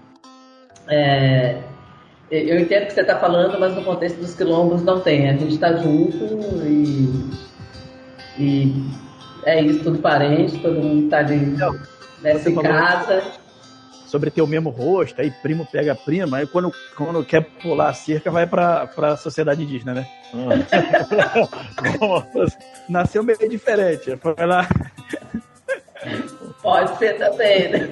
É, eu entendo o que você tá falando, mas no contexto dos quilombos não tem. A gente tá junto e... e é isso, tudo parente, todo mundo tá ali nessa casa. Sobre ter o mesmo rosto, aí primo pega prima, aí quando, quando quer pular a cerca vai pra, pra sociedade indígena, né? Como? Nasceu meio diferente, foi lá. Pode ser também, né?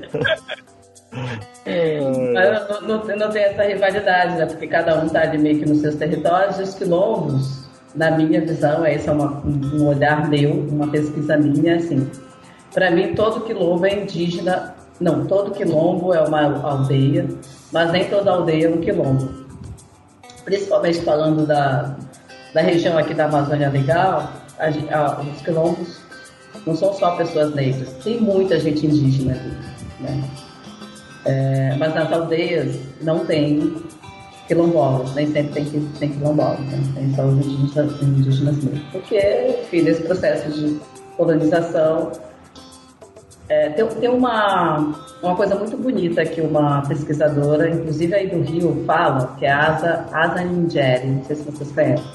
Mas não, não, não tem essa rivalidade, né? Porque cada um tá ali meio que nos seus territórios. E os quilombos, na minha visão, esse é uma, um olhar meu, uma pesquisa minha, assim. Para mim, todo quilombo é indígena. Não, todo quilombo é uma aldeia, mas nem toda aldeia é um quilombo. Principalmente falando da, da região aqui da Amazônia Legal, a, a, os quilombos não são só pessoas negras, tem muita gente indígena ali, né? É, mas nas aldeias não tem quilombolas, nem sempre tem, tem quilombolas, né? Tem só os indígenas, indígenas mesmo. Porque, enfim, nesse processo de colonização, é, tem, tem uma, uma coisa muito bonita que uma pesquisadora, inclusive aí do Rio, fala, que é a Asa, Asa Ninjeri, não sei se vocês conhecem.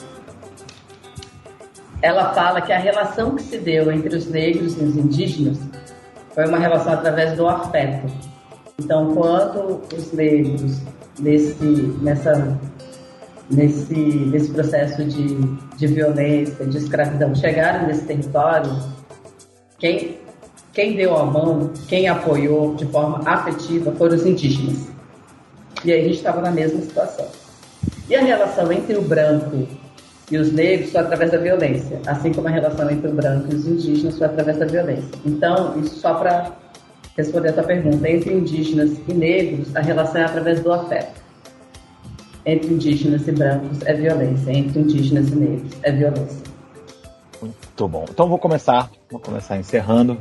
Ela fala que a relação que se deu entre os negros e os indígenas foi uma relação através do afeto. Então, quando os negros, nesse, nessa, nesse, nesse processo de, de violência, de escravidão, chegaram nesse território, quem, quem deu a mão, quem apoiou de forma afetiva foram os indígenas. E aí a gente estava na mesma situação. E a relação entre o branco e os negros foi através da violência, assim como a relação entre o branco e os indígenas foi através da violência. Então, isso só para responder a tua pergunta, entre indígenas e negros, a relação é através do afeto. Entre indígenas e brancos é violência, entre indígenas e negros é violência. Muito bom. Então vou começar, vou começar encerrando.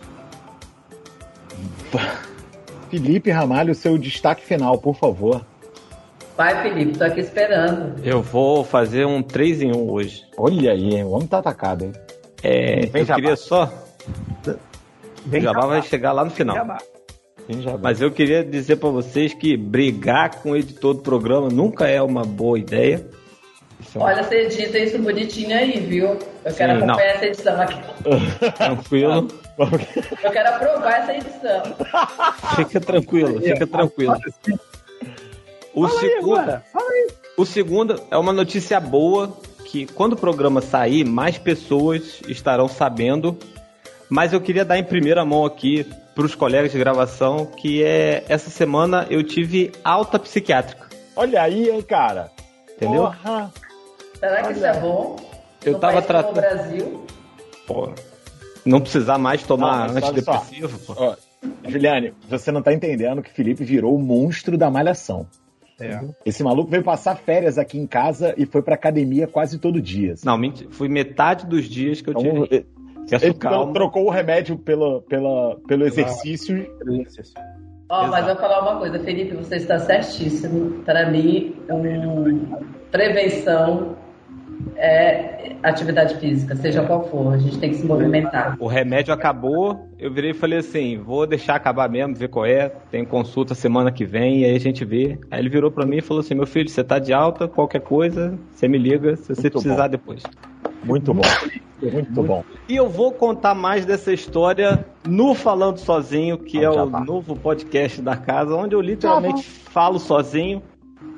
Felipe Ramalho, seu destaque final, por favor. Vai, Felipe, tô aqui esperando. Eu vou fazer um três em um hoje. Olha aí, o homem tá atacado, hein? É, Vem eu Jabá. queria só... Vem o Jabá Jabá. vai chegar lá no final. Jabá. Vem Jabá. Mas eu queria dizer pra vocês que brigar com o editor do programa nunca é uma boa ideia. Isso é um- Olha, você edita isso bonitinho aí, viu? Eu quero Sim, acompanhar não. essa edição aqui. Tranquilo. Eu quero aprovar essa edição. Fica tranquilo, fica tranquilo. O Fala aí segundo, agora, fala aí. o segundo é uma notícia boa, que quando o programa sair, mais pessoas estarão sabendo. Mas eu queria dar em primeira mão aqui para os colegas de gravação, que é essa semana eu tive alta psiquiátrica. Olha aí, hein, cara. Entendeu? Porra. Será que isso é bom? Eu No tava país como tratando- o Brasil. Pô, não precisar mais tomar Não, mas olha só. antidepressivo, pô. Ó, Juliane, você não tá entendendo que Felipe virou o monstro da malhação. É. Esse maluco veio passar férias aqui em casa e foi pra academia quase todo dia. assim. Não, mentira, fui metade dos dias que eu Então, tive. ele Peço ele calma. trocou o remédio pelo, pela, pelo exercício. Ó, mas Exato. eu vou falar uma coisa, Felipe, você está certíssimo. Para mim, um, prevenção é atividade física, seja qual for. A gente tem que se movimentar. O remédio acabou, eu virei e falei assim, vou deixar acabar mesmo, ver qual é, tem consulta semana que vem, e aí a gente vê. Aí ele virou pra mim e falou assim, meu filho, você tá de alta, qualquer coisa, você me liga se você Muito precisar bom. depois. Muito bom. Muito bom. E eu vou contar mais dessa história no Falando Sozinho, que Ah, é já o tá. novo podcast da casa, onde eu literalmente falo sozinho.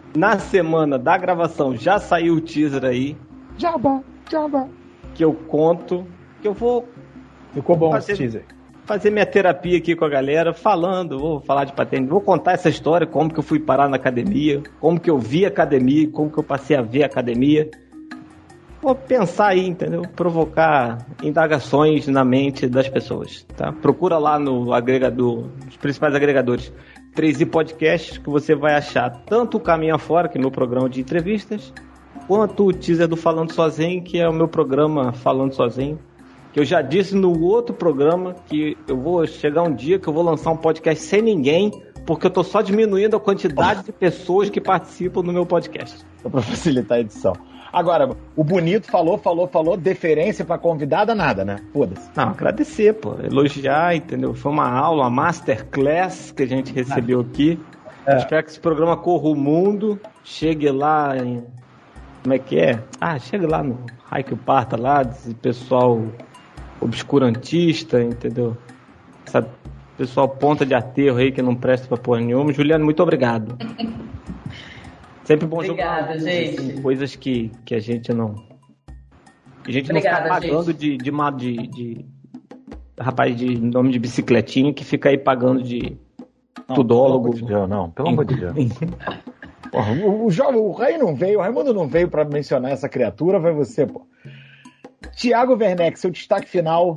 na semana da gravação já saiu o teaser aí. Jabá, jabá. Que eu conto, que eu vou... Ficou bom fazer, esse teaser. Fazer minha terapia aqui com a galera, falando, vou falar de patente, vou contar essa história, como que eu fui parar na academia, como que eu vi a academia, como que eu passei a ver a academia. Vou pensar aí, entendeu? Provocar indagações na mente das pessoas, tá? Procura lá no agregador, os principais agregadores, três i Podcasts, que você vai achar tanto o Caminho Afora, que é meu programa de entrevistas, quanto o teaser do Falando Sozinho, que é o meu programa Falando Sozinho, que eu já disse no outro programa que eu vou chegar um dia que eu vou lançar um podcast sem ninguém, porque eu tô só diminuindo a quantidade de pessoas que participam do meu podcast. Só pra facilitar a edição. Agora, o bonito falou, falou, falou, deferência pra convidada, nada, né? Foda-se. Não, agradecer, pô. Elogiar, entendeu? Foi uma aula, uma masterclass que a gente recebeu aqui. É. Espero que esse programa corra o mundo, chegue lá em... Como é que é? Ah, chegue lá no Raio Parta lá, desse pessoal obscurantista, entendeu? Essa pessoal ponta de aterro aí que não presta pra porra nenhuma. Juliano, muito obrigado. Sempre bom Obrigada, jogar gente. Assim, coisas que, que a gente não... A gente Obrigada, não fica pagando de, de, de, de... Rapaz de nome de bicicletinha que fica aí pagando de não, tudólogo. Pelo amor de Deus, não. Pelo amor de Deus. Porra, o, o, jovem, o Rei não veio, o Raimundo não veio pra mencionar essa criatura, vai você, pô. Tiago Werneck, seu destaque final.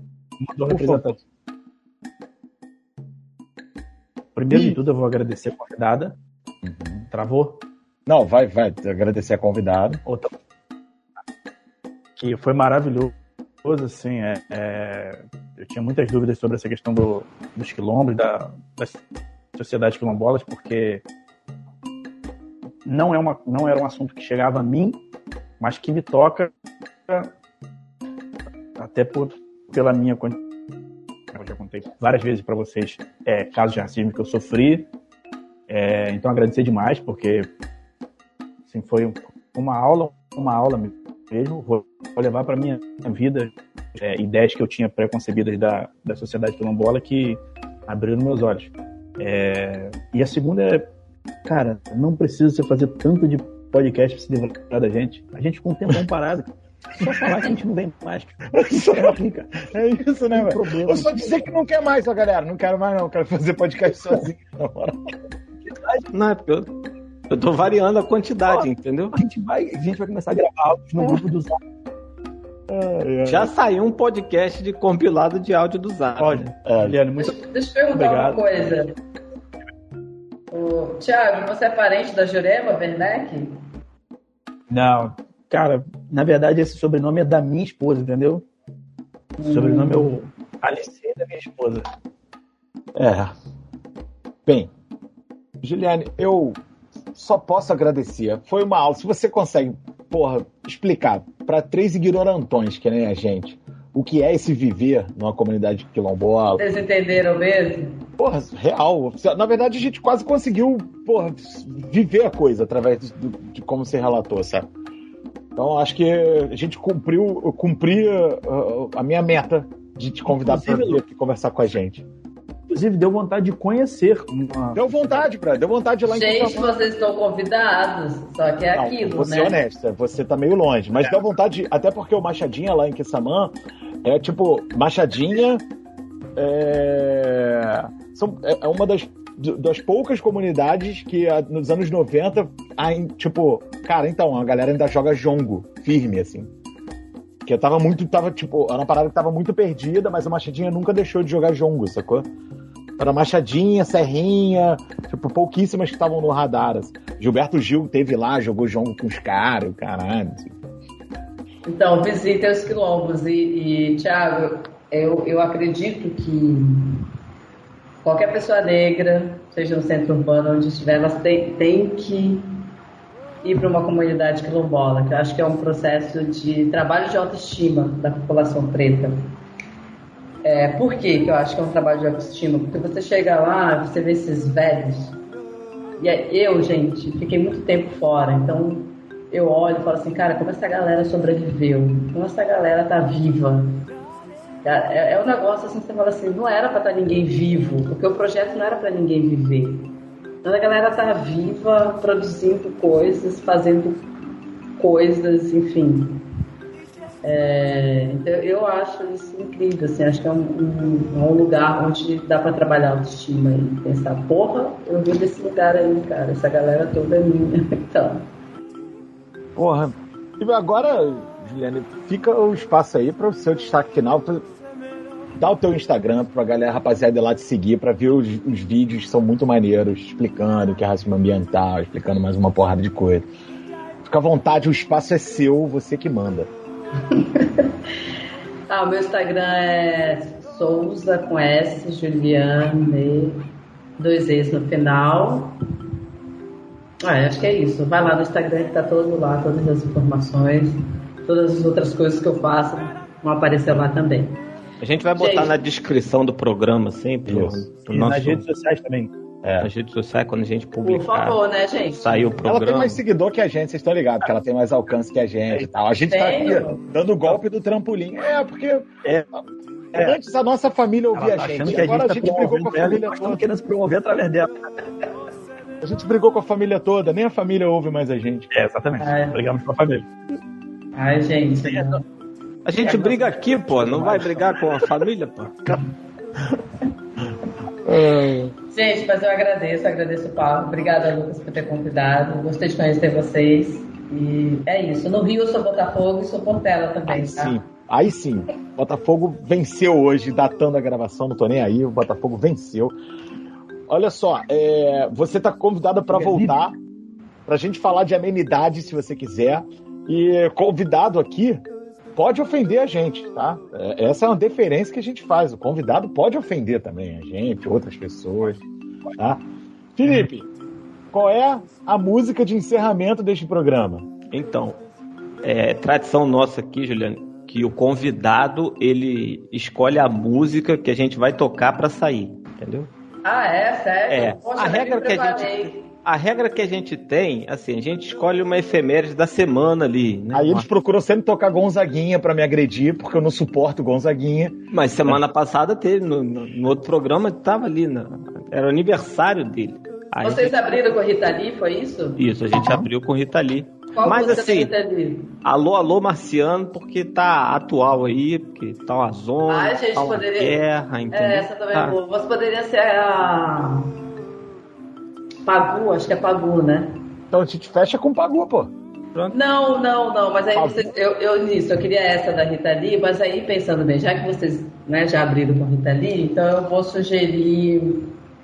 Primeiro de tudo, eu vou agradecer a convidada. Uhum. Travou? Não, vai, vai agradecer a convidada. Outra. Que foi maravilhoso, assim, é, é, eu tinha muitas dúvidas sobre essa questão do, dos quilombos, da, das sociedades quilombolas, porque não, é uma, não era um assunto que chegava a mim, mas que me toca até por, pela minha condição. Eu já contei várias vezes para vocês é, casos de racismo que eu sofri. É, então agradecer demais, porque assim, foi uma aula, uma aula mesmo. Vou, vou levar para minha vida é, ideias que eu tinha pré-concebidas da, da sociedade quilombola que abriram meus olhos. É, e a segunda é, cara, não precisa você fazer tanto de podcast para se livrar da gente. A gente com o tempo parado. Só falar que a gente não vem mais. Só, é isso, né, velho? Ou só dizer que não quer mais, ó, galera. Não quero mais, não. Quero fazer podcast sozinho. Não, eu, eu tô variando a quantidade, ó, entendeu? A gente, vai, a gente vai começar a gravar áudios no grupo do Zap. É, é. Já saiu um podcast de compilado de áudio do Zap. Olha, é, Juliano, muito deixa, deixa eu perguntar obrigado. Uma coisa. O Thiago, você é parente da Jurema Werneck? Não. Cara, na verdade, esse sobrenome é da minha esposa, entendeu? O sobrenome é o Alice da minha esposa. É. Bem, Juliane, eu só posso agradecer. Foi uma aula. Se você consegue, porra, explicar para três ignorantões, que nem a gente, o que é esse viver numa comunidade quilombola. Vocês entenderam mesmo? Porra, real. Na verdade, a gente quase conseguiu, porra, viver a coisa através de, de como você relatou, sabe? Então, acho que a gente cumpriu, eu cumpri a, a minha meta de te convidar para vir aqui conversar com a gente. Inclusive, deu vontade de conhecer. Uma... Deu vontade, Brad. Deu vontade de ir lá em Gente, vocês estão convidados. Só que é não, aquilo, vou né? Vou ser honesta, você tá meio longe. Mas é. Deu vontade, de, até porque o Machadinha lá em Quissamã é tipo, Machadinha é, são, é uma das, das poucas comunidades que nos anos noventa, tipo, cara, então, a galera ainda joga jongo, firme, assim. Que eu tava muito, tava, tipo, era uma parada que tava muito perdida, mas a Machadinha nunca deixou de jogar jongo, sacou? Era Machadinha, Serrinha, tipo, pouquíssimas que estavam no radar. Assim. Gilberto Gil teve lá, jogou jongo com os caras, caralho. Assim. Então, visitem os quilombos. E, e Thiago, eu, eu acredito que qualquer pessoa negra, seja no centro urbano, onde estiver, elas têm, têm que ir para uma comunidade quilombola, que eu acho que é um processo de trabalho de autoestima da população preta. É, por que eu acho que é um trabalho de autoestima? Porque você chega lá, você vê esses velhos, e eu, gente, fiquei muito tempo fora, então eu olho e falo assim, cara, como essa galera sobreviveu, como essa galera tá viva. É, é um negócio assim, você fala assim, não era para estar ninguém vivo, porque o projeto não era para ninguém viver. A galera tá viva, produzindo coisas, fazendo coisas, enfim. É, então eu acho isso incrível, assim, acho que é um, um, um lugar onde dá pra trabalhar autoestima e pensar, porra, eu vim desse lugar aí, cara, essa galera toda é minha. Então. Porra. E agora, Juliane, fica o espaço aí para o seu destaque final. Dá o teu Instagram pra galera, rapaziada, lá te seguir pra ver os, os vídeos que são muito maneiros, explicando o que é racismo ambiental, explicando mais uma porrada de coisa. Fica à vontade, o espaço é seu, você que manda. Ah, o meu Instagram é Souza com S, Juliane, dois E's no final. Ah, acho que é isso. Vai lá no Instagram que tá todo lá, todas as informações, todas as outras coisas que eu faço vão aparecer lá também. A gente vai botar gente. na descrição do programa sempre. Pro, pro e nosso... nas redes sociais também. É. Nas redes sociais, quando a gente publicar. Por favor, né, gente? Sair o programa. Ela tem mais seguidor que a gente, vocês estão ligados, que ela tem mais alcance que a gente e tal. A gente Tenho. tá aqui dando o golpe do trampolim. É, porque É. é. antes a nossa família ouvia Ela tá a gente. achando que a Agora gente a gente tá brigou com a promovendo ela e família nós estamos toda. querendo se promover através dela. A gente brigou com a família toda, nem a família ouve mais a gente. É, exatamente. É. Brigamos com a família. Ai, gente. A gente briga aqui, pô. Não vai brigar com a família, pô. Gente, mas eu agradeço, agradeço o Paulo. Obrigada, Lucas, por ter convidado. Gostei de conhecer vocês. E é isso. No Rio eu sou Botafogo e sou Portela também, Aí tá? sim, aí sim. Botafogo venceu hoje, datando a gravação, não tô nem aí. O Botafogo venceu. Olha só, é, você tá convidada para voltar, pra gente falar de amenidade, se você quiser. E convidado aqui pode ofender a gente, tá? É, essa é uma deferência que a gente faz. O convidado pode ofender também a gente, outras pessoas, tá? Felipe, qual é a música de encerramento deste programa? Então, é tradição nossa aqui, Juliane, que o convidado, ele escolhe a música que a gente vai tocar pra sair, entendeu? Ah, é? Sério? É. Poxa, A nem regra me que a preparei. gente a regra que a gente tem, assim, a gente escolhe uma efeméride da semana ali, né? Aí eles procuram sempre tocar Gonzaguinha pra me agredir, porque eu não suporto Gonzaguinha. Mas semana passada teve, no, no, no outro programa, tava ali, na, era o aniversário dele. Aí Vocês a gente, abriram com a Rita Lee, foi isso? isso, a gente abriu com Rita Lee. Qual Mas música assim, da Rita Lee? alô, alô, Marciano, porque tá atual aí, porque tá uma zona, Ah, gente, tá uma poderia- guerra, entendeu? É, essa também Tá. é boa. Você poderia ser a... Pagu, acho que é Pagu, né? Então a gente fecha com Pagu, pô. Não, não, não, mas aí Pagu. vocês, eu, eu nisso, eu queria essa da Rita Lee, mas aí pensando bem, já que vocês, né, já abriram com a Rita Lee, então eu vou sugerir...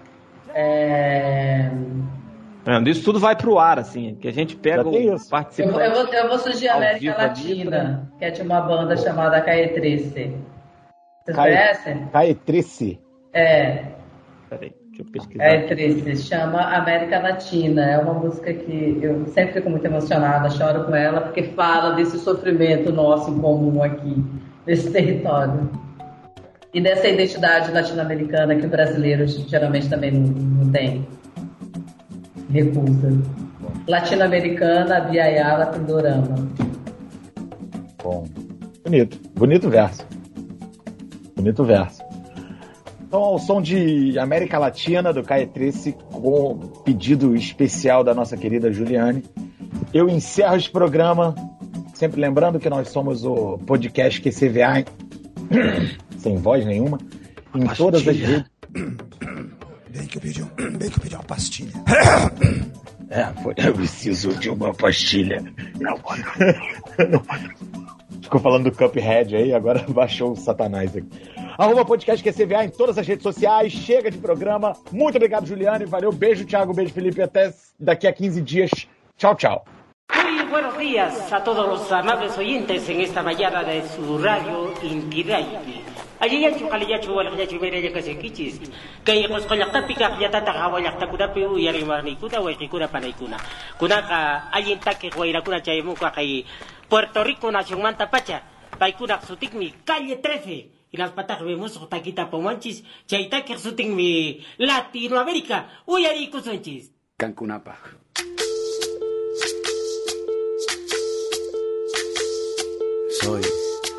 É... É, isso tudo vai pro ar, assim, que a gente pega Já tem o isso. Eu, participante. eu, vou, eu vou sugerir Ao América vivo ali, Latina, que é de uma banda chamada Calle treze. Vocês Calle- conhecem? Caetrice. É, Peraí, deixa eu pesquisar. Calle treze, chama América Latina. É uma música que eu sempre fico muito emocionada, choro com ela, porque fala desse sofrimento nosso em comum aqui, nesse território. E dessa identidade latino-americana que o brasileiro geralmente também não, não tem. Recusa. Latino-americana, Biayala, Pindorama. Bom. Bonito. Bonito verso. Bonito verso. Então, ao som de América Latina, do Caetrice, com pedido especial da nossa querida Juliane, eu encerro este programa, sempre lembrando que nós somos o podcast Q C V A, sem voz nenhuma, em todas as redes. Bem que eu pedi, um, bem que eu pedi uma pastilha. É, foi. Eu preciso de uma pastilha. Não, não. Ficou falando do Cuphead aí, agora baixou o Satanás aqui. Arroba podcast Q C V A em todas as redes sociais. Chega de programa. Muito obrigado, Juliane. Valeu. Beijo, Thiago. Beijo, Felipe. Até daqui a quinze dias. Tchau, tchau. Muy buenos días a todos los amables oyentes en esta mañana de su radio Inti Raymi. Allí ya chukali ya chuwal ya chumere ya kasekichis. Kaya kos kolak tapika ya tata hawalak takuna piu yari marni kuna wa kuna panay kuna. Kuna ka ayin take huayra kuna chaymu ka kay Puerto Rico nación manta pacha. Pai kuna sutik mi calle trece. Y las patas vemos taquita pomanchis. Chayta que sutik mi Latinoamérica. Uyari kusunchis. Cancunapa. Soy,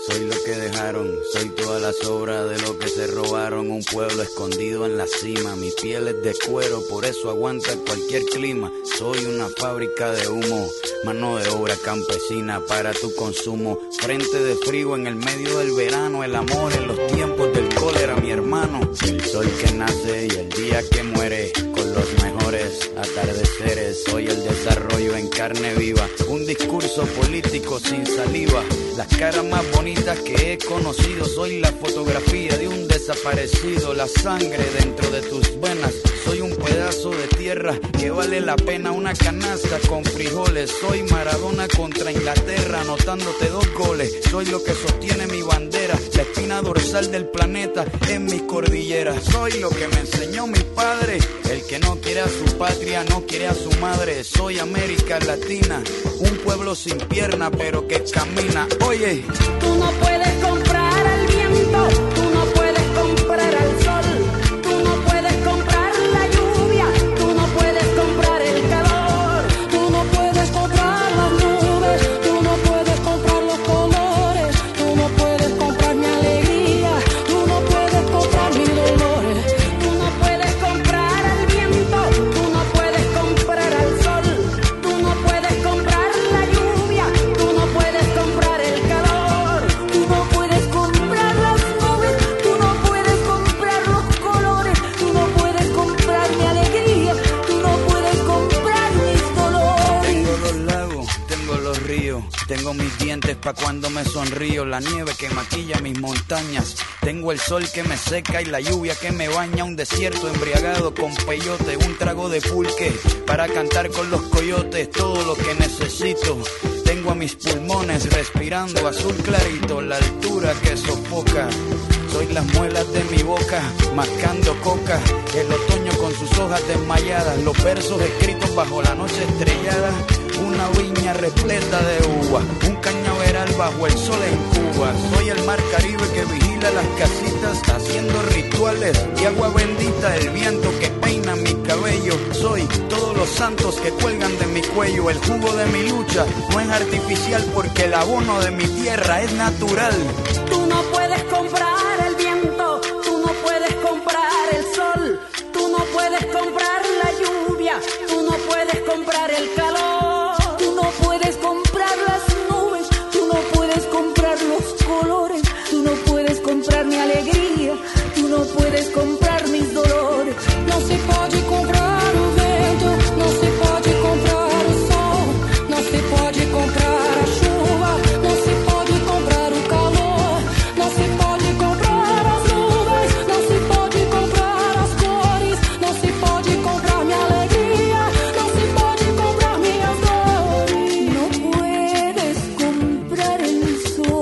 soy lo que dejaron, soy toda la sobra de lo que se robaron. Un pueblo escondido en la cima, mi piel es de cuero, por eso aguanta cualquier clima. Soy una fábrica de humo, mano de obra campesina para tu consumo. Frente de frío en el medio del verano, el amor en los tiempos del cólera, mi hermano. El sol que nace y el día que muere, con los mejores atardeceres. Soy el desarrollo en carne viva, un discurso político sin saliva. Las caras más bonitas que he conocido, soy la fotografía de un desaparecido. La sangre dentro de tus venas, soy un pedazo de tierra que vale la pena una canasta con frijoles. Soy Maradona contra Inglaterra, anotándote dos goles. Soy lo que sostiene mi bandera, la espina dorsal del planeta en mis cordilleras. Soy lo que me enseñó mi padre, el que no quiere a su patria, no quiere a su madre. Soy América Latina, un pueblo sin pierna pero que camina. Oye, tú no puedes comprar al viento, tú no puedes comprar al sol, tú no puedes comprar la lluvia, tú no puedes comprar el calor, tú no puedes comprar las nubes, tú no puedes comprar los colores, tú no puedes comprar mi alegría, tú no puedes comprar mis dolores, tú no puedes comprar al viento, tú no puedes comprar al sol, tú no puedes comprar la lluvia, tú no puedes comprar el calor, tú no puedes comprar las nubes, tú no puedes comprar los colores, tú no puedes comprar mi alegría, tú no puedes comprar mis dolores. tengo los lagos, tengo los ríos, tengo mis dientes pa' cuando me sonrío, la nieve que maquilla mis montañas, tengo el sol que me seca y la lluvia que me baña, un desierto embriagado con peyote, un trago de pulque para cantar con los coyotes, todo lo que necesito. Tengo a mis pulmones respirando azul clarito, la altura que sofoca. Soy las muelas de mi boca, mascando coca. El otoño con sus hojas desmayadas, los versos escritos bajo la noche estrellada. Una viña repleta de uva, un cañaveral bajo el sol en Cuba. Soy el mar Caribe que vigila las casitas, haciendo rituales y agua bendita, el viento que peina mi cabello. Soy todos los santos que cuelgan de mi cuello. El jugo de mi lucha no es artificial porque el abono de mi tierra es natural. Tú no puedes comprar el viento, tú no puedes comprar el sol, tú no puedes comprar la lluvia, tú no puedes comprar el calor, tú no puedes comprar las nubes, tú no puedes comprar los colores, tú no puedes comprar mi alegría, tú no puedes comprar mis dolores. No se pode comprar o vento, no se pode comprar o sol, no se pode comprar a chuva, no se pode comprar o calor, no se pode comprar as nuvens, não se pode comprar as cores, não se pode comprar minha alegria, não se pode comprar minhas dores. Não puedes comprar el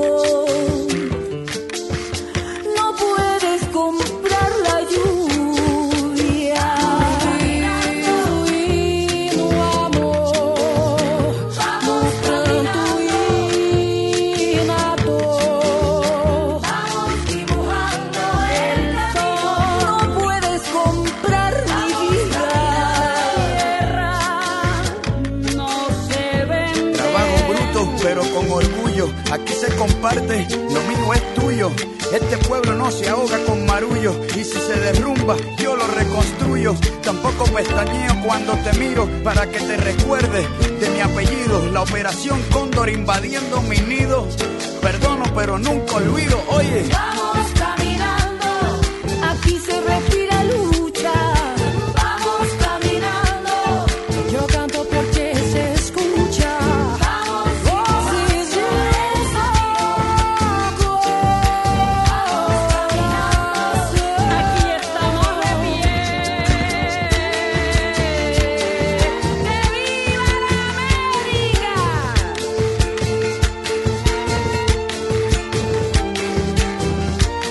sol, não puedes comprar la lluvia. E no amor, no pranto e na dor, vamos dibujando el sol. No puedes comprar mi vida, no se vende. Trabajo bruto pero con orgullo, aquí se comparte, lo mío es tuyo. Este pueblo no se ahoga con marullo, y si se derrumba yo lo reconstruyo. Tampoco pestañeo cuando te miro para que te recuerdes de mi apellido. La operación Cóndor invadiendo mi nido, perdono pero nunca olvido. Oye, Vamos caminando, aquí se respira lucha. Vamos caminando, yo canto porque se escucha. Vamos voces de desahogo. Vamos caminando, aquí estamos de pie. ¡Que viva la América!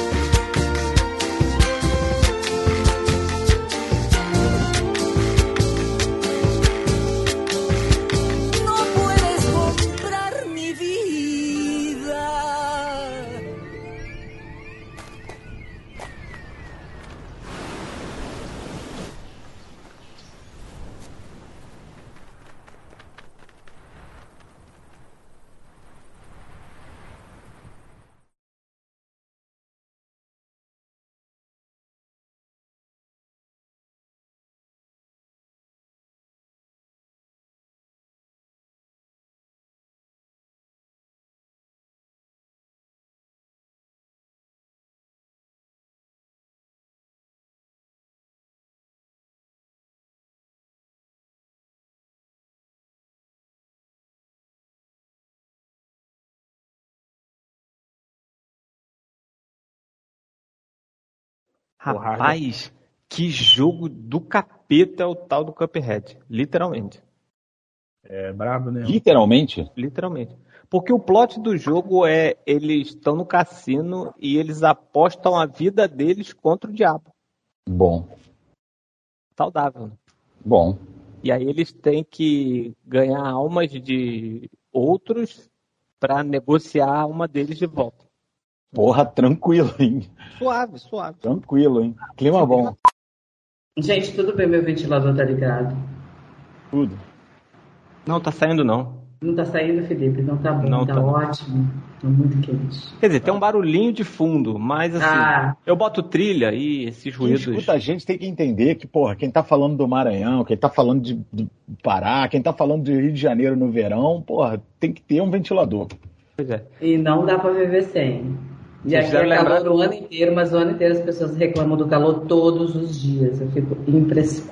Rapaz, que jogo do capeta é o tal do Cuphead. Literalmente. É brabo, né? Literalmente? Literalmente. Porque o plot do jogo é, eles estão no cassino e eles apostam a vida deles contra o diabo. Bom. Saudável. Bom. E aí eles têm que ganhar almas de outros para negociar a alma deles de volta. Porra, tranquilo, hein? Suave, suave. Tranquilo, hein? Clima bom. Gente, tudo bem, meu ventilador tá ligado? Tudo. Não tá saindo, não. Não tá saindo, Felipe? Não tá bom, Não tá, tá. ótimo. Tá muito quente. Quer dizer, tem um barulhinho de fundo, mas assim, Ah. eu boto trilha e esses Quem ruídos... escuta a gente tem que entender que, porra, quem tá falando do Maranhão, quem tá falando de, de Pará, quem tá falando de Rio de Janeiro no verão, porra, tem que ter um ventilador. Pois é. E não dá pra viver sem. E Vocês aqui é devem calor lembrar- o ano inteiro, mas o ano inteiro as pessoas reclamam do calor todos os dias. Eu fico impressionada.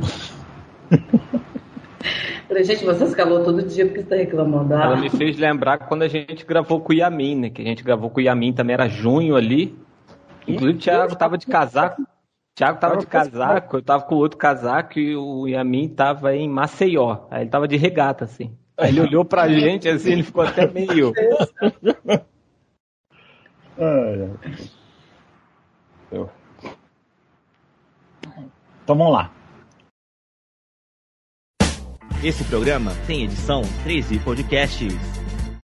Falei, gente, vocês calor todo dia porque você tá reclamando. Ah, Ela me fez lembrar quando a gente gravou com o Yamin, né? Que a gente gravou com o Yamin também, era junho ali. Inclusive o Thiago tava de casaco. O Thiago tava de casaco, eu tava com outro casaco e o Yamin tava em Maceió. Aí ele tava de regata, assim. Aí ele olhou pra gente, assim, ele ficou até meio... Eu. Então vamos lá. Esse programa tem edição três i Podcasts.